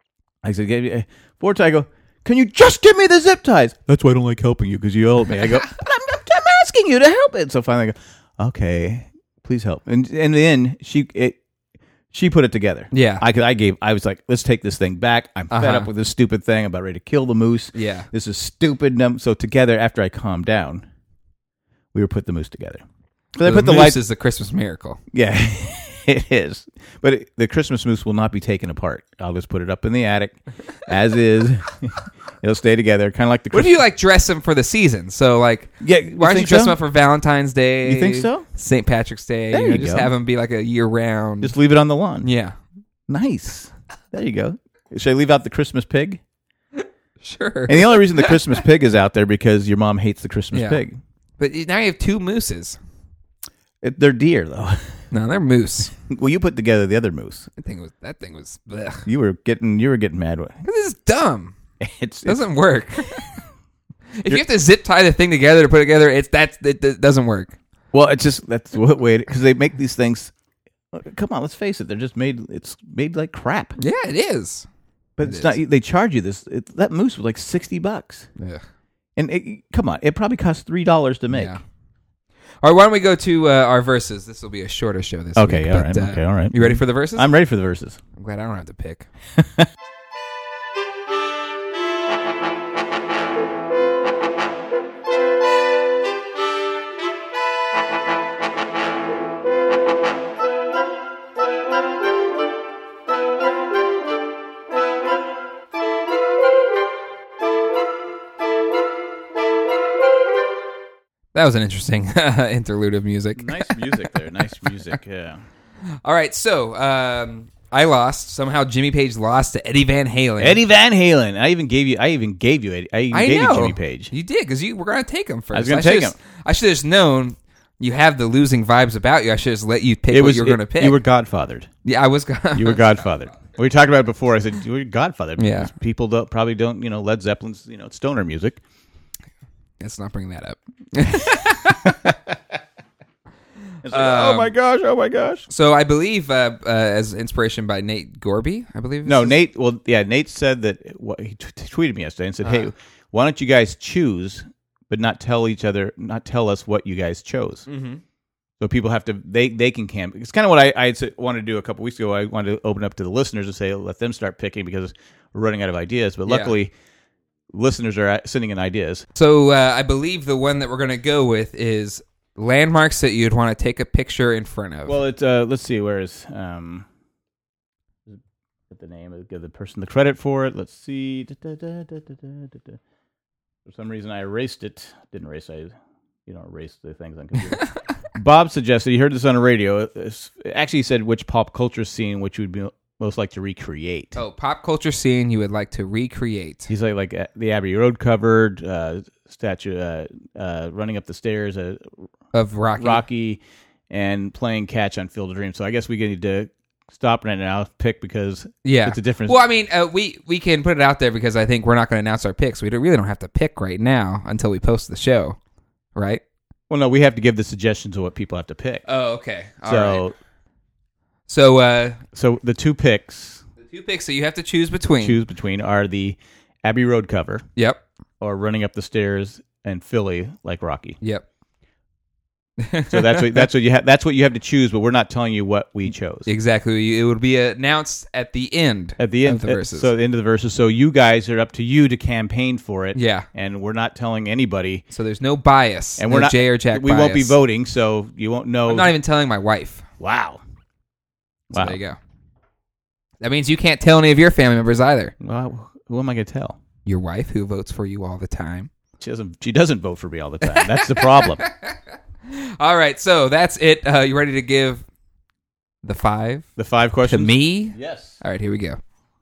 [SPEAKER 2] I said, "Give me- four tie, I go, can you just give me the zip ties? That's why I don't like helping you because you yelled at me. I go, I'm, I'm, I'm asking you to help it. So finally I go, okay, please help. And and then she it, she put it together.
[SPEAKER 1] Yeah.
[SPEAKER 2] I could, I gave, I was like, let's take this thing back. I'm fed
[SPEAKER 1] Uh-huh.
[SPEAKER 2] up with this stupid thing. I'm about ready to kill the moose.
[SPEAKER 1] Yeah.
[SPEAKER 2] This is stupid. Num- So together, after I calmed down, we were put the moose together. So I
[SPEAKER 1] the
[SPEAKER 2] put the
[SPEAKER 1] moose
[SPEAKER 2] lights.
[SPEAKER 1] is the Christmas miracle.
[SPEAKER 2] Yeah. It is. But it, the Christmas moose will not be taken apart. I'll just put it up in the attic as is. It'll stay together, kind of like the
[SPEAKER 1] What
[SPEAKER 2] Christmas.
[SPEAKER 1] if you like dress them for the season? So like,
[SPEAKER 2] Yeah,
[SPEAKER 1] why don't you
[SPEAKER 2] think
[SPEAKER 1] dress
[SPEAKER 2] so?
[SPEAKER 1] them up for Valentine's Day?
[SPEAKER 2] You think so?
[SPEAKER 1] Saint Patrick's Day.
[SPEAKER 2] There
[SPEAKER 1] you know,
[SPEAKER 2] you
[SPEAKER 1] just
[SPEAKER 2] go.
[SPEAKER 1] have them be like a year round.
[SPEAKER 2] Just leave it on the lawn.
[SPEAKER 1] yeah,
[SPEAKER 2] Nice. There you go. Should I leave out the Christmas pig?
[SPEAKER 1] sure.
[SPEAKER 2] And the only reason the Christmas pig is out there because your mom hates the Christmas
[SPEAKER 1] Yeah.
[SPEAKER 2] pig.
[SPEAKER 1] But now you have two mooses.
[SPEAKER 2] It, they're deer, though.
[SPEAKER 1] No, they're moose.
[SPEAKER 2] Well, you put together the other moose.
[SPEAKER 1] That thing was. That thing was. Ugh.
[SPEAKER 2] You were getting, you were getting mad with.
[SPEAKER 1] This is dumb.
[SPEAKER 2] It's, it's
[SPEAKER 1] Doesn't work. If you have to zip tie the thing together to put it together, it's that's it, it doesn't work.
[SPEAKER 2] well, it's just that's what way because they make these things. Come on, let's face it. They're just made. It's made like crap.
[SPEAKER 1] Yeah, it is.
[SPEAKER 2] But
[SPEAKER 1] It
[SPEAKER 2] it's not.
[SPEAKER 1] is.
[SPEAKER 2] They charge you this. It, that moose was like sixty bucks.
[SPEAKER 1] Yeah.
[SPEAKER 2] And it, come on, it probably cost three dollars to make.
[SPEAKER 1] Yeah. All right, why don't we go to uh, our verses? This will be a shorter show this
[SPEAKER 2] Okay,
[SPEAKER 1] week.
[SPEAKER 2] all
[SPEAKER 1] but,
[SPEAKER 2] right,
[SPEAKER 1] uh,
[SPEAKER 2] okay, all right.
[SPEAKER 1] You ready for the verses?
[SPEAKER 2] I'm ready for the verses.
[SPEAKER 1] I'm glad I don't have to pick. That was an interesting interlude of music.
[SPEAKER 2] Nice music there. Nice music. Yeah.
[SPEAKER 1] All right, so um, I lost. Somehow Jimmy Page lost to Eddie Van Halen.
[SPEAKER 2] Eddie Van Halen. I even gave you. I even gave you. Eddie, I even
[SPEAKER 1] I
[SPEAKER 2] gave
[SPEAKER 1] know.
[SPEAKER 2] you Jimmy Page.
[SPEAKER 1] You did, because you were going to take him first.
[SPEAKER 2] I was gonna take
[SPEAKER 1] should've-
[SPEAKER 2] him.
[SPEAKER 1] I should have just known you have the losing vibes about you. I should have just let you pick
[SPEAKER 2] It
[SPEAKER 1] what
[SPEAKER 2] was
[SPEAKER 1] you were
[SPEAKER 2] it-
[SPEAKER 1] going to pick.
[SPEAKER 2] You were godfathered.
[SPEAKER 1] yeah, I was going
[SPEAKER 2] You were godfathered. We talked about it before. I said you were godfathered.
[SPEAKER 1] Yeah.
[SPEAKER 2] because people don't probably don't. You know, Led Zeppelin's. You know, stoner music.
[SPEAKER 1] Let's not bring that up.
[SPEAKER 2] It's like, oh my gosh! Oh my gosh!
[SPEAKER 1] So I believe, uh, uh, as inspiration by Nate Gorby, I believe.
[SPEAKER 2] No,
[SPEAKER 1] this is-
[SPEAKER 2] Nate. Well, yeah, Nate said that. What, he t- tweeted me yesterday and said,
[SPEAKER 1] Uh-huh.
[SPEAKER 2] "Hey, why don't you guys choose, but not tell each other, not tell us what you guys chose."
[SPEAKER 1] Mhm.
[SPEAKER 2] So people have to they they can camp. It's kind of what I I had said- wanted to do a couple weeks ago. I wanted to open up to the listeners and say let them start picking because we're running out of ideas. But
[SPEAKER 1] Yeah.
[SPEAKER 2] luckily, listeners are sending in ideas.
[SPEAKER 1] So uh, I believe the one that we're going to go with is landmarks that you'd want to take a picture in front of.
[SPEAKER 2] Well, it's uh, let's see, where is um, get the name, give the person the credit for it. Let's see. Da, da, da, da, da, da, da, da. For some reason, I erased it. Didn't erase. I you don't erase the things on computers. Bob suggested he heard this on the radio. It's- Actually, he said which pop culture scene which you would be most like to recreate.
[SPEAKER 1] oh, pop culture scene you would like to recreate.
[SPEAKER 2] He's like like uh, the Abbey Road covered uh, statue, uh, uh, running up the stairs, uh,
[SPEAKER 1] Of Rocky.
[SPEAKER 2] Rocky, and playing catch on Field of Dreams. So I guess we need to stop right now, pick because
[SPEAKER 1] Yeah.
[SPEAKER 2] it's a difference.
[SPEAKER 1] Well, I mean, uh, we, we can put it out there because I think we're not going to announce our picks. We don't, really don't have to pick right now until we post the show, right?
[SPEAKER 2] Well, no, we have to give the suggestions of what people have to pick.
[SPEAKER 1] Oh, okay. All
[SPEAKER 2] so,
[SPEAKER 1] right. So uh,
[SPEAKER 2] so the two picks
[SPEAKER 1] the two picks that you have to choose between.
[SPEAKER 2] choose between are the Abbey Road cover
[SPEAKER 1] Yep.
[SPEAKER 2] or running up the stairs and Philly like Rocky.
[SPEAKER 1] Yep.
[SPEAKER 2] So that's what that's what you have. That's what you have to choose. But we're not telling you what we chose.
[SPEAKER 1] Exactly. It would be announced at the end.
[SPEAKER 2] At the end
[SPEAKER 1] of the verses.
[SPEAKER 2] So the end of the verses. So you guys are up to you to campaign for it.
[SPEAKER 1] Yeah.
[SPEAKER 2] And we're not telling anybody.
[SPEAKER 1] So there's no bias.
[SPEAKER 2] And
[SPEAKER 1] no
[SPEAKER 2] we're not
[SPEAKER 1] Jay or Jack
[SPEAKER 2] We won't be
[SPEAKER 1] bias.
[SPEAKER 2] voting, so you won't know.
[SPEAKER 1] I'm not even telling my wife.
[SPEAKER 2] Wow.
[SPEAKER 1] So
[SPEAKER 2] Wow.
[SPEAKER 1] there you go. That means you can't tell any of your family members either.
[SPEAKER 2] Well, who am I going to tell?
[SPEAKER 1] Your wife, who votes for you all the time.
[SPEAKER 2] She doesn't. She doesn't vote for me all the time. That's the problem.
[SPEAKER 1] All right, so that's it. Uh, you ready to give the five
[SPEAKER 2] The five
[SPEAKER 1] to
[SPEAKER 2] questions.
[SPEAKER 1] me?
[SPEAKER 2] Yes.
[SPEAKER 1] All right, here we go.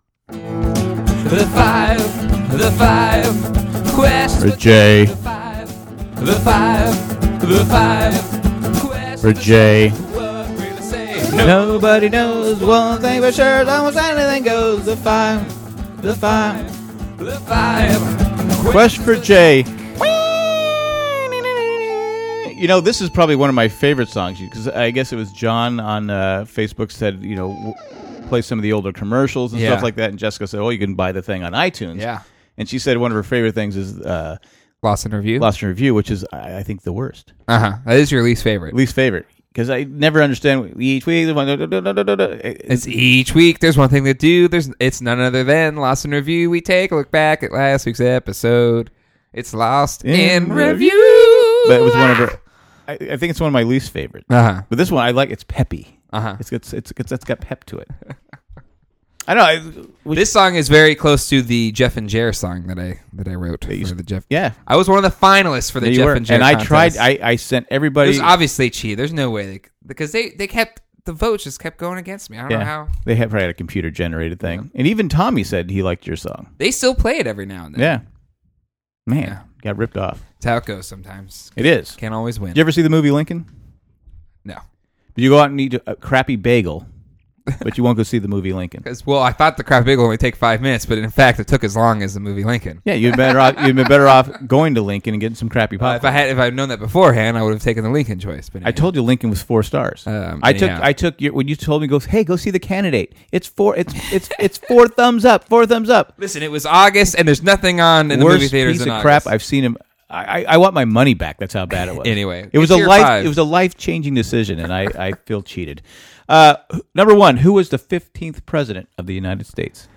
[SPEAKER 1] The five, the five questions.
[SPEAKER 2] For Jay.
[SPEAKER 1] The five, the five, the five questions.
[SPEAKER 2] For Jay.
[SPEAKER 1] What will it say?
[SPEAKER 2] Nobody knows one thing for sure. Almost anything goes. The five. The five.
[SPEAKER 1] The five.
[SPEAKER 2] Question for Jay. You know, this is probably one of my favorite songs because I guess it was John on uh, Facebook said, you know, w- play some of the older commercials and
[SPEAKER 1] Yeah.
[SPEAKER 2] stuff like that. And Jessica said, oh, you can buy the thing on iTunes.
[SPEAKER 1] Yeah.
[SPEAKER 2] And she said one of her favorite things is uh,
[SPEAKER 1] Lost in Review.
[SPEAKER 2] Lost in Review, which is, I, I think, the worst.
[SPEAKER 1] Uh huh. That is your least favorite.
[SPEAKER 2] Least favorite. Because I never understand each week.
[SPEAKER 1] It's each week. There's one thing to do. There's. It's none other than Lost in Review. We take a look back at last week's episode. It's Lost in,
[SPEAKER 2] In
[SPEAKER 1] Review.
[SPEAKER 2] But it was one of her. I, I think it's one of my least favorite.
[SPEAKER 1] Uh huh.
[SPEAKER 2] But this one I like. It's peppy. Uh-huh. It's, it's, it's, it's, it's got pep to it. I know. I,
[SPEAKER 1] which, this song is very close to the Jeff and Jer song that I that I wrote for the Jeff.
[SPEAKER 2] Yeah,
[SPEAKER 1] I was one of the finalists for the Jeff
[SPEAKER 2] were.
[SPEAKER 1] and Jer
[SPEAKER 2] and I
[SPEAKER 1] contest.
[SPEAKER 2] tried. I, I sent everybody.
[SPEAKER 1] It was obviously cheated. There's no way they because they, they kept the votes just kept going against me. I don't
[SPEAKER 2] yeah.
[SPEAKER 1] know how.
[SPEAKER 2] They have probably had a computer generated thing, yeah. and even Tommy said he liked your song.
[SPEAKER 1] They still play it every now and then.
[SPEAKER 2] Yeah, man,
[SPEAKER 1] yeah.
[SPEAKER 2] got ripped off.
[SPEAKER 1] That's how it goes sometimes.
[SPEAKER 2] It is.
[SPEAKER 1] Can't always win.
[SPEAKER 2] Did you ever see the movie Lincoln?
[SPEAKER 1] No.
[SPEAKER 2] Did you go out and eat a crappy bagel? But you won't go see the movie Lincoln.
[SPEAKER 1] Well, I thought the craft bagel would only take five minutes, but in fact, it took as long as the movie Lincoln.
[SPEAKER 2] Yeah, you'd better off. You'd been better off going to Lincoln and getting some crappy popcorn.
[SPEAKER 1] Uh, if I had, if I'd known that beforehand, I would have taken the Lincoln choice. But
[SPEAKER 2] I told you Lincoln was four stars.
[SPEAKER 1] Um,
[SPEAKER 2] I took.
[SPEAKER 1] yeah.
[SPEAKER 2] I took your, when you told me, goes, hey, go see The Candidate. It's four. It's it's it's four thumbs up. Four thumbs up.
[SPEAKER 1] Listen, it was August, and there's nothing on in the
[SPEAKER 2] Worst
[SPEAKER 1] movie theaters
[SPEAKER 2] piece
[SPEAKER 1] in
[SPEAKER 2] of
[SPEAKER 1] August.
[SPEAKER 2] crap I've seen him. I, I, I want my money back. That's how bad it was.
[SPEAKER 1] Anyway,
[SPEAKER 2] it was a life. Five. It was a life changing decision, and I, I feel cheated. Uh, number one, who was the fifteenth president of the United States?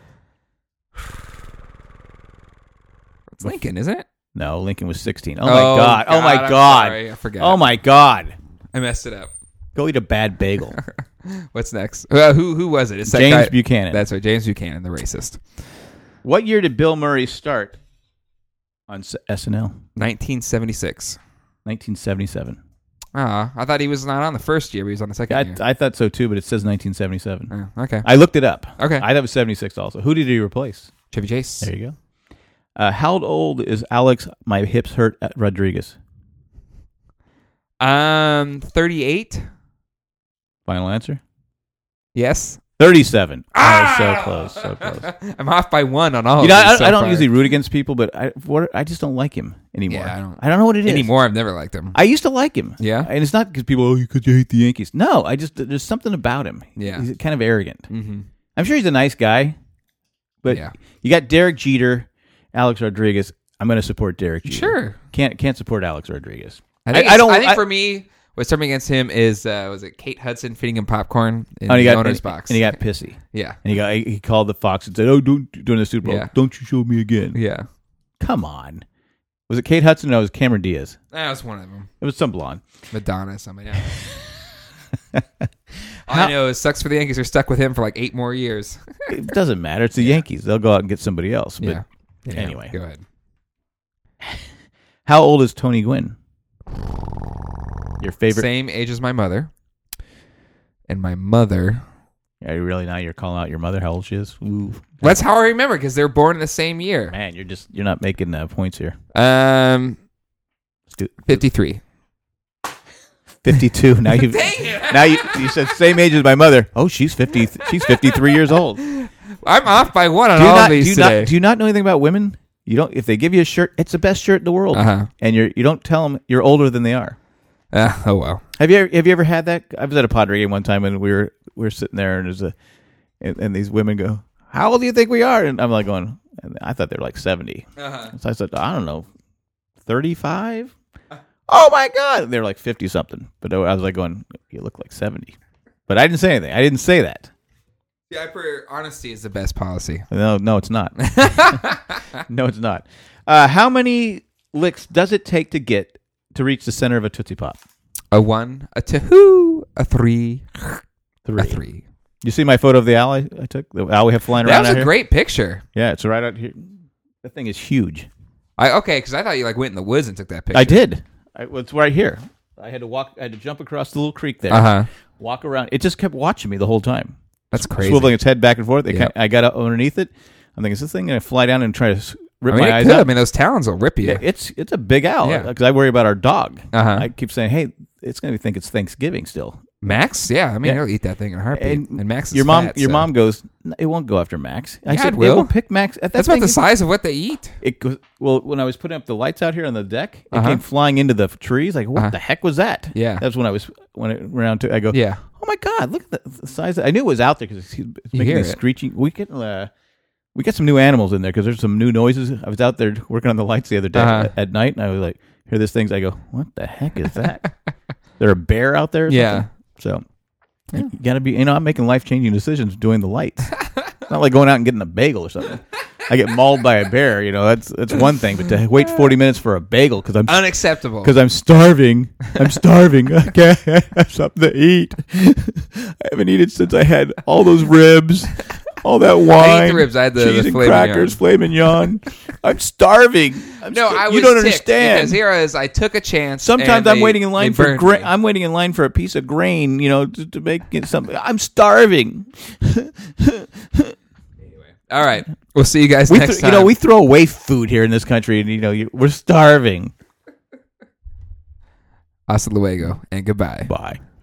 [SPEAKER 1] It's Lincoln, isn't it?
[SPEAKER 2] No, Lincoln was sixteen. Oh,
[SPEAKER 1] oh
[SPEAKER 2] my God.
[SPEAKER 1] God!
[SPEAKER 2] Oh my
[SPEAKER 1] I'm
[SPEAKER 2] God!
[SPEAKER 1] Sorry, I forgot.
[SPEAKER 2] Oh my God!
[SPEAKER 1] I messed it up.
[SPEAKER 2] Go eat a bad bagel.
[SPEAKER 1] What's next? Uh, who who was it? It's that
[SPEAKER 2] James
[SPEAKER 1] guy,
[SPEAKER 2] Buchanan.
[SPEAKER 1] That's right, James Buchanan, the racist.
[SPEAKER 2] What year did Bill Murray start on S N L?
[SPEAKER 1] nineteen seventy-six.
[SPEAKER 2] nineteen seventy-seven.
[SPEAKER 1] Ah, I thought he was not on the first year, but he was on the second
[SPEAKER 2] I,
[SPEAKER 1] year.
[SPEAKER 2] I thought so too, but it says nineteen seventy-seven.
[SPEAKER 1] Oh, okay.
[SPEAKER 2] I looked it up.
[SPEAKER 1] Okay.
[SPEAKER 2] I thought it was seventy-six also. Who did he replace?
[SPEAKER 1] Chevy Chase.
[SPEAKER 2] There you go. Uh, how old is Alex My Hips Hurt at Rodriguez?
[SPEAKER 1] Um, thirty-eight.
[SPEAKER 2] Final answer?
[SPEAKER 1] Yes.
[SPEAKER 2] thirty-seven.
[SPEAKER 1] Ah!
[SPEAKER 2] Oh, so close, so close.
[SPEAKER 1] I'm off by one on all
[SPEAKER 2] you know,
[SPEAKER 1] of these
[SPEAKER 2] I,
[SPEAKER 1] so
[SPEAKER 2] I don't
[SPEAKER 1] far.
[SPEAKER 2] usually root against people, but I what, I just don't like him anymore.
[SPEAKER 1] Yeah, I don't,
[SPEAKER 2] I don't know what it is.
[SPEAKER 1] Anymore, I've never liked him.
[SPEAKER 2] I used to like him.
[SPEAKER 1] Yeah?
[SPEAKER 2] And it's not because people, oh, because you hate the Yankees. No, I just, there's something about him.
[SPEAKER 1] Yeah.
[SPEAKER 2] He's kind of arrogant.
[SPEAKER 1] Mm-hmm.
[SPEAKER 2] I'm sure he's a nice guy, but
[SPEAKER 1] yeah.
[SPEAKER 2] you got Derek Jeter, Alex Rodriguez. I'm going to support Derek Jeter.
[SPEAKER 1] Sure.
[SPEAKER 2] Can't can't support Alex Rodriguez.
[SPEAKER 1] I, think
[SPEAKER 2] I, I don't.
[SPEAKER 1] I think
[SPEAKER 2] I,
[SPEAKER 1] for me, what's coming against him is uh, was it Kate Hudson feeding him popcorn in
[SPEAKER 2] oh,
[SPEAKER 1] the
[SPEAKER 2] got,
[SPEAKER 1] owner's
[SPEAKER 2] and,
[SPEAKER 1] box,
[SPEAKER 2] and he got pissy.
[SPEAKER 1] Yeah,
[SPEAKER 2] and he got he called the Fox and said, "Oh, don't during the Super Bowl,
[SPEAKER 1] yeah.
[SPEAKER 2] don't you show me again."
[SPEAKER 1] Yeah,
[SPEAKER 2] come on. Was it Kate Hudson? No, it was Cameron Diaz.
[SPEAKER 1] That was one of them.
[SPEAKER 2] It was some blonde.
[SPEAKER 1] Madonna, somebody. Yeah. All I know is sucks for the Yankees are stuck with him for like eight more years.
[SPEAKER 2] It doesn't matter. It's the yeah. Yankees. They'll go out and get somebody else. But
[SPEAKER 1] yeah. yeah.
[SPEAKER 2] Anyway,
[SPEAKER 1] go ahead.
[SPEAKER 2] How old is Tony Gwynn? Your favorite?
[SPEAKER 1] Same age as my mother. And my mother.
[SPEAKER 2] Are you really now? You're calling out your mother? How old she is? Ooh.
[SPEAKER 1] That's how I remember because they're born in the same year.
[SPEAKER 2] Man, you're just you're not making uh, points here.
[SPEAKER 1] Um, fifty-three.
[SPEAKER 2] fifty-two. Now you now you you said same age as my mother. Oh, she's fifty. She's fifty-three years old.
[SPEAKER 1] I'm off by one on
[SPEAKER 2] do you
[SPEAKER 1] all
[SPEAKER 2] not,
[SPEAKER 1] of these
[SPEAKER 2] do you
[SPEAKER 1] today.
[SPEAKER 2] Not, do you not know anything about women? You don't. If they give you a shirt, it's the best shirt in the world,
[SPEAKER 1] uh-huh.
[SPEAKER 2] and you're you don't tell them you're older than they are.
[SPEAKER 1] Uh, oh well.
[SPEAKER 2] Have you ever, have you ever had that? I was at a Padre game one time, and we were we were sitting there, and there's a and, and these women go, "How old do you think we are?" And I'm like going, and I thought they were like seventy.
[SPEAKER 1] Uh-huh.
[SPEAKER 2] So I said, "I don't know, thirty-five." Oh my God, they're like fifty something. But I was like going, "You look like seventy." But I didn't say anything. I didn't say that.
[SPEAKER 1] Yeah, for honesty is the best policy.
[SPEAKER 2] No, no, it's not. No, it's not. Uh, how many licks does it take to get to reach the center of a Tootsie Pop?
[SPEAKER 1] A one, a two, a three,
[SPEAKER 2] three.
[SPEAKER 1] a three.
[SPEAKER 2] You see my photo of the owl I, I took? The owl we have flying
[SPEAKER 1] that
[SPEAKER 2] around
[SPEAKER 1] was
[SPEAKER 2] out
[SPEAKER 1] a
[SPEAKER 2] here?
[SPEAKER 1] great picture.
[SPEAKER 2] Yeah, it's right out here. That thing is huge.
[SPEAKER 1] I okay, because I thought you like went in the woods and took that picture.
[SPEAKER 2] I did. I, well, it's right here. I had to walk. I had to jump across the little creek there.
[SPEAKER 1] Uh huh.
[SPEAKER 2] Walk around. It just kept watching me the whole time.
[SPEAKER 1] That's crazy.
[SPEAKER 2] Swiveling its head back and forth. It
[SPEAKER 1] Yep.
[SPEAKER 2] kind, I got up underneath it. I'm thinking, is this thing going to fly down and try to rip
[SPEAKER 1] I mean,
[SPEAKER 2] my
[SPEAKER 1] it
[SPEAKER 2] eyes
[SPEAKER 1] could.
[SPEAKER 2] out?
[SPEAKER 1] I mean, those talons will rip you.
[SPEAKER 2] Yeah, it's it's a big owl.
[SPEAKER 1] Yeah.
[SPEAKER 2] Because I worry about our dog.
[SPEAKER 1] Uh-huh.
[SPEAKER 2] I keep saying, hey, it's going to think it's Thanksgiving still.
[SPEAKER 1] Max? Yeah, I mean,
[SPEAKER 2] Yeah.
[SPEAKER 1] he'll eat that thing in a heartbeat. And,
[SPEAKER 2] And
[SPEAKER 1] Max is
[SPEAKER 2] your mom,
[SPEAKER 1] fat,
[SPEAKER 2] your
[SPEAKER 1] so.
[SPEAKER 2] mom goes, "No, it won't go after Max. I
[SPEAKER 1] Yeah,
[SPEAKER 2] said,
[SPEAKER 1] it will.
[SPEAKER 2] will pick Max. That
[SPEAKER 1] That's
[SPEAKER 2] thing
[SPEAKER 1] about the
[SPEAKER 2] is-
[SPEAKER 1] size of what they eat.
[SPEAKER 2] It goes, well, when I was putting up the lights out here on the deck, it
[SPEAKER 1] Uh-huh.
[SPEAKER 2] came flying into the trees. Like, what
[SPEAKER 1] Uh-huh.
[SPEAKER 2] the heck was that?
[SPEAKER 1] Yeah.
[SPEAKER 2] That's when I was when it around to. I go,
[SPEAKER 1] Yeah.
[SPEAKER 2] oh my God, look at the, the size. Of, I knew it was out there because it's, it's
[SPEAKER 1] You
[SPEAKER 2] making
[SPEAKER 1] hear
[SPEAKER 2] these
[SPEAKER 1] it.
[SPEAKER 2] screeching. We get uh, we got some new animals in there because there's some new noises. I was out there working on the lights the other day
[SPEAKER 1] Uh-huh.
[SPEAKER 2] at, at night, and I was like, hear these things. I go, what the heck is that? There a bear out there? Or
[SPEAKER 1] Yeah.
[SPEAKER 2] something? So. Yeah. You gotta be, you know, I'm making life changing decisions doing the lights. It's not like going out and getting a bagel or something. I get mauled by a bear. You know, that's that's one thing. But to wait forty minutes for a bagel because I'm
[SPEAKER 1] Unacceptable.
[SPEAKER 2] because I'm starving. I'm starving. I can't have something to eat. I haven't eaten since I had all those ribs, all that wine.
[SPEAKER 1] I ate the ribs. I had the,
[SPEAKER 2] cheese
[SPEAKER 1] the
[SPEAKER 2] and
[SPEAKER 1] filet
[SPEAKER 2] crackers, filet mignon. I'm starving. I'm
[SPEAKER 1] No,
[SPEAKER 2] sta-
[SPEAKER 1] I was
[SPEAKER 2] you don't
[SPEAKER 1] ticked
[SPEAKER 2] understand.
[SPEAKER 1] because here is I took a chance.
[SPEAKER 2] Sometimes
[SPEAKER 1] and
[SPEAKER 2] I'm
[SPEAKER 1] they-
[SPEAKER 2] waiting in line
[SPEAKER 1] they
[SPEAKER 2] for
[SPEAKER 1] burned
[SPEAKER 2] gra-
[SPEAKER 1] me.
[SPEAKER 2] I'm waiting in line for a piece of grain, you know, to, to make it something. I'm starving.
[SPEAKER 1] All right, we'll see you guys
[SPEAKER 2] We
[SPEAKER 1] next
[SPEAKER 2] th-
[SPEAKER 1] time.
[SPEAKER 2] you know, we throw away food here in this country, and you know, you, we're starving.
[SPEAKER 1] Hasta luego and goodbye.
[SPEAKER 2] Bye.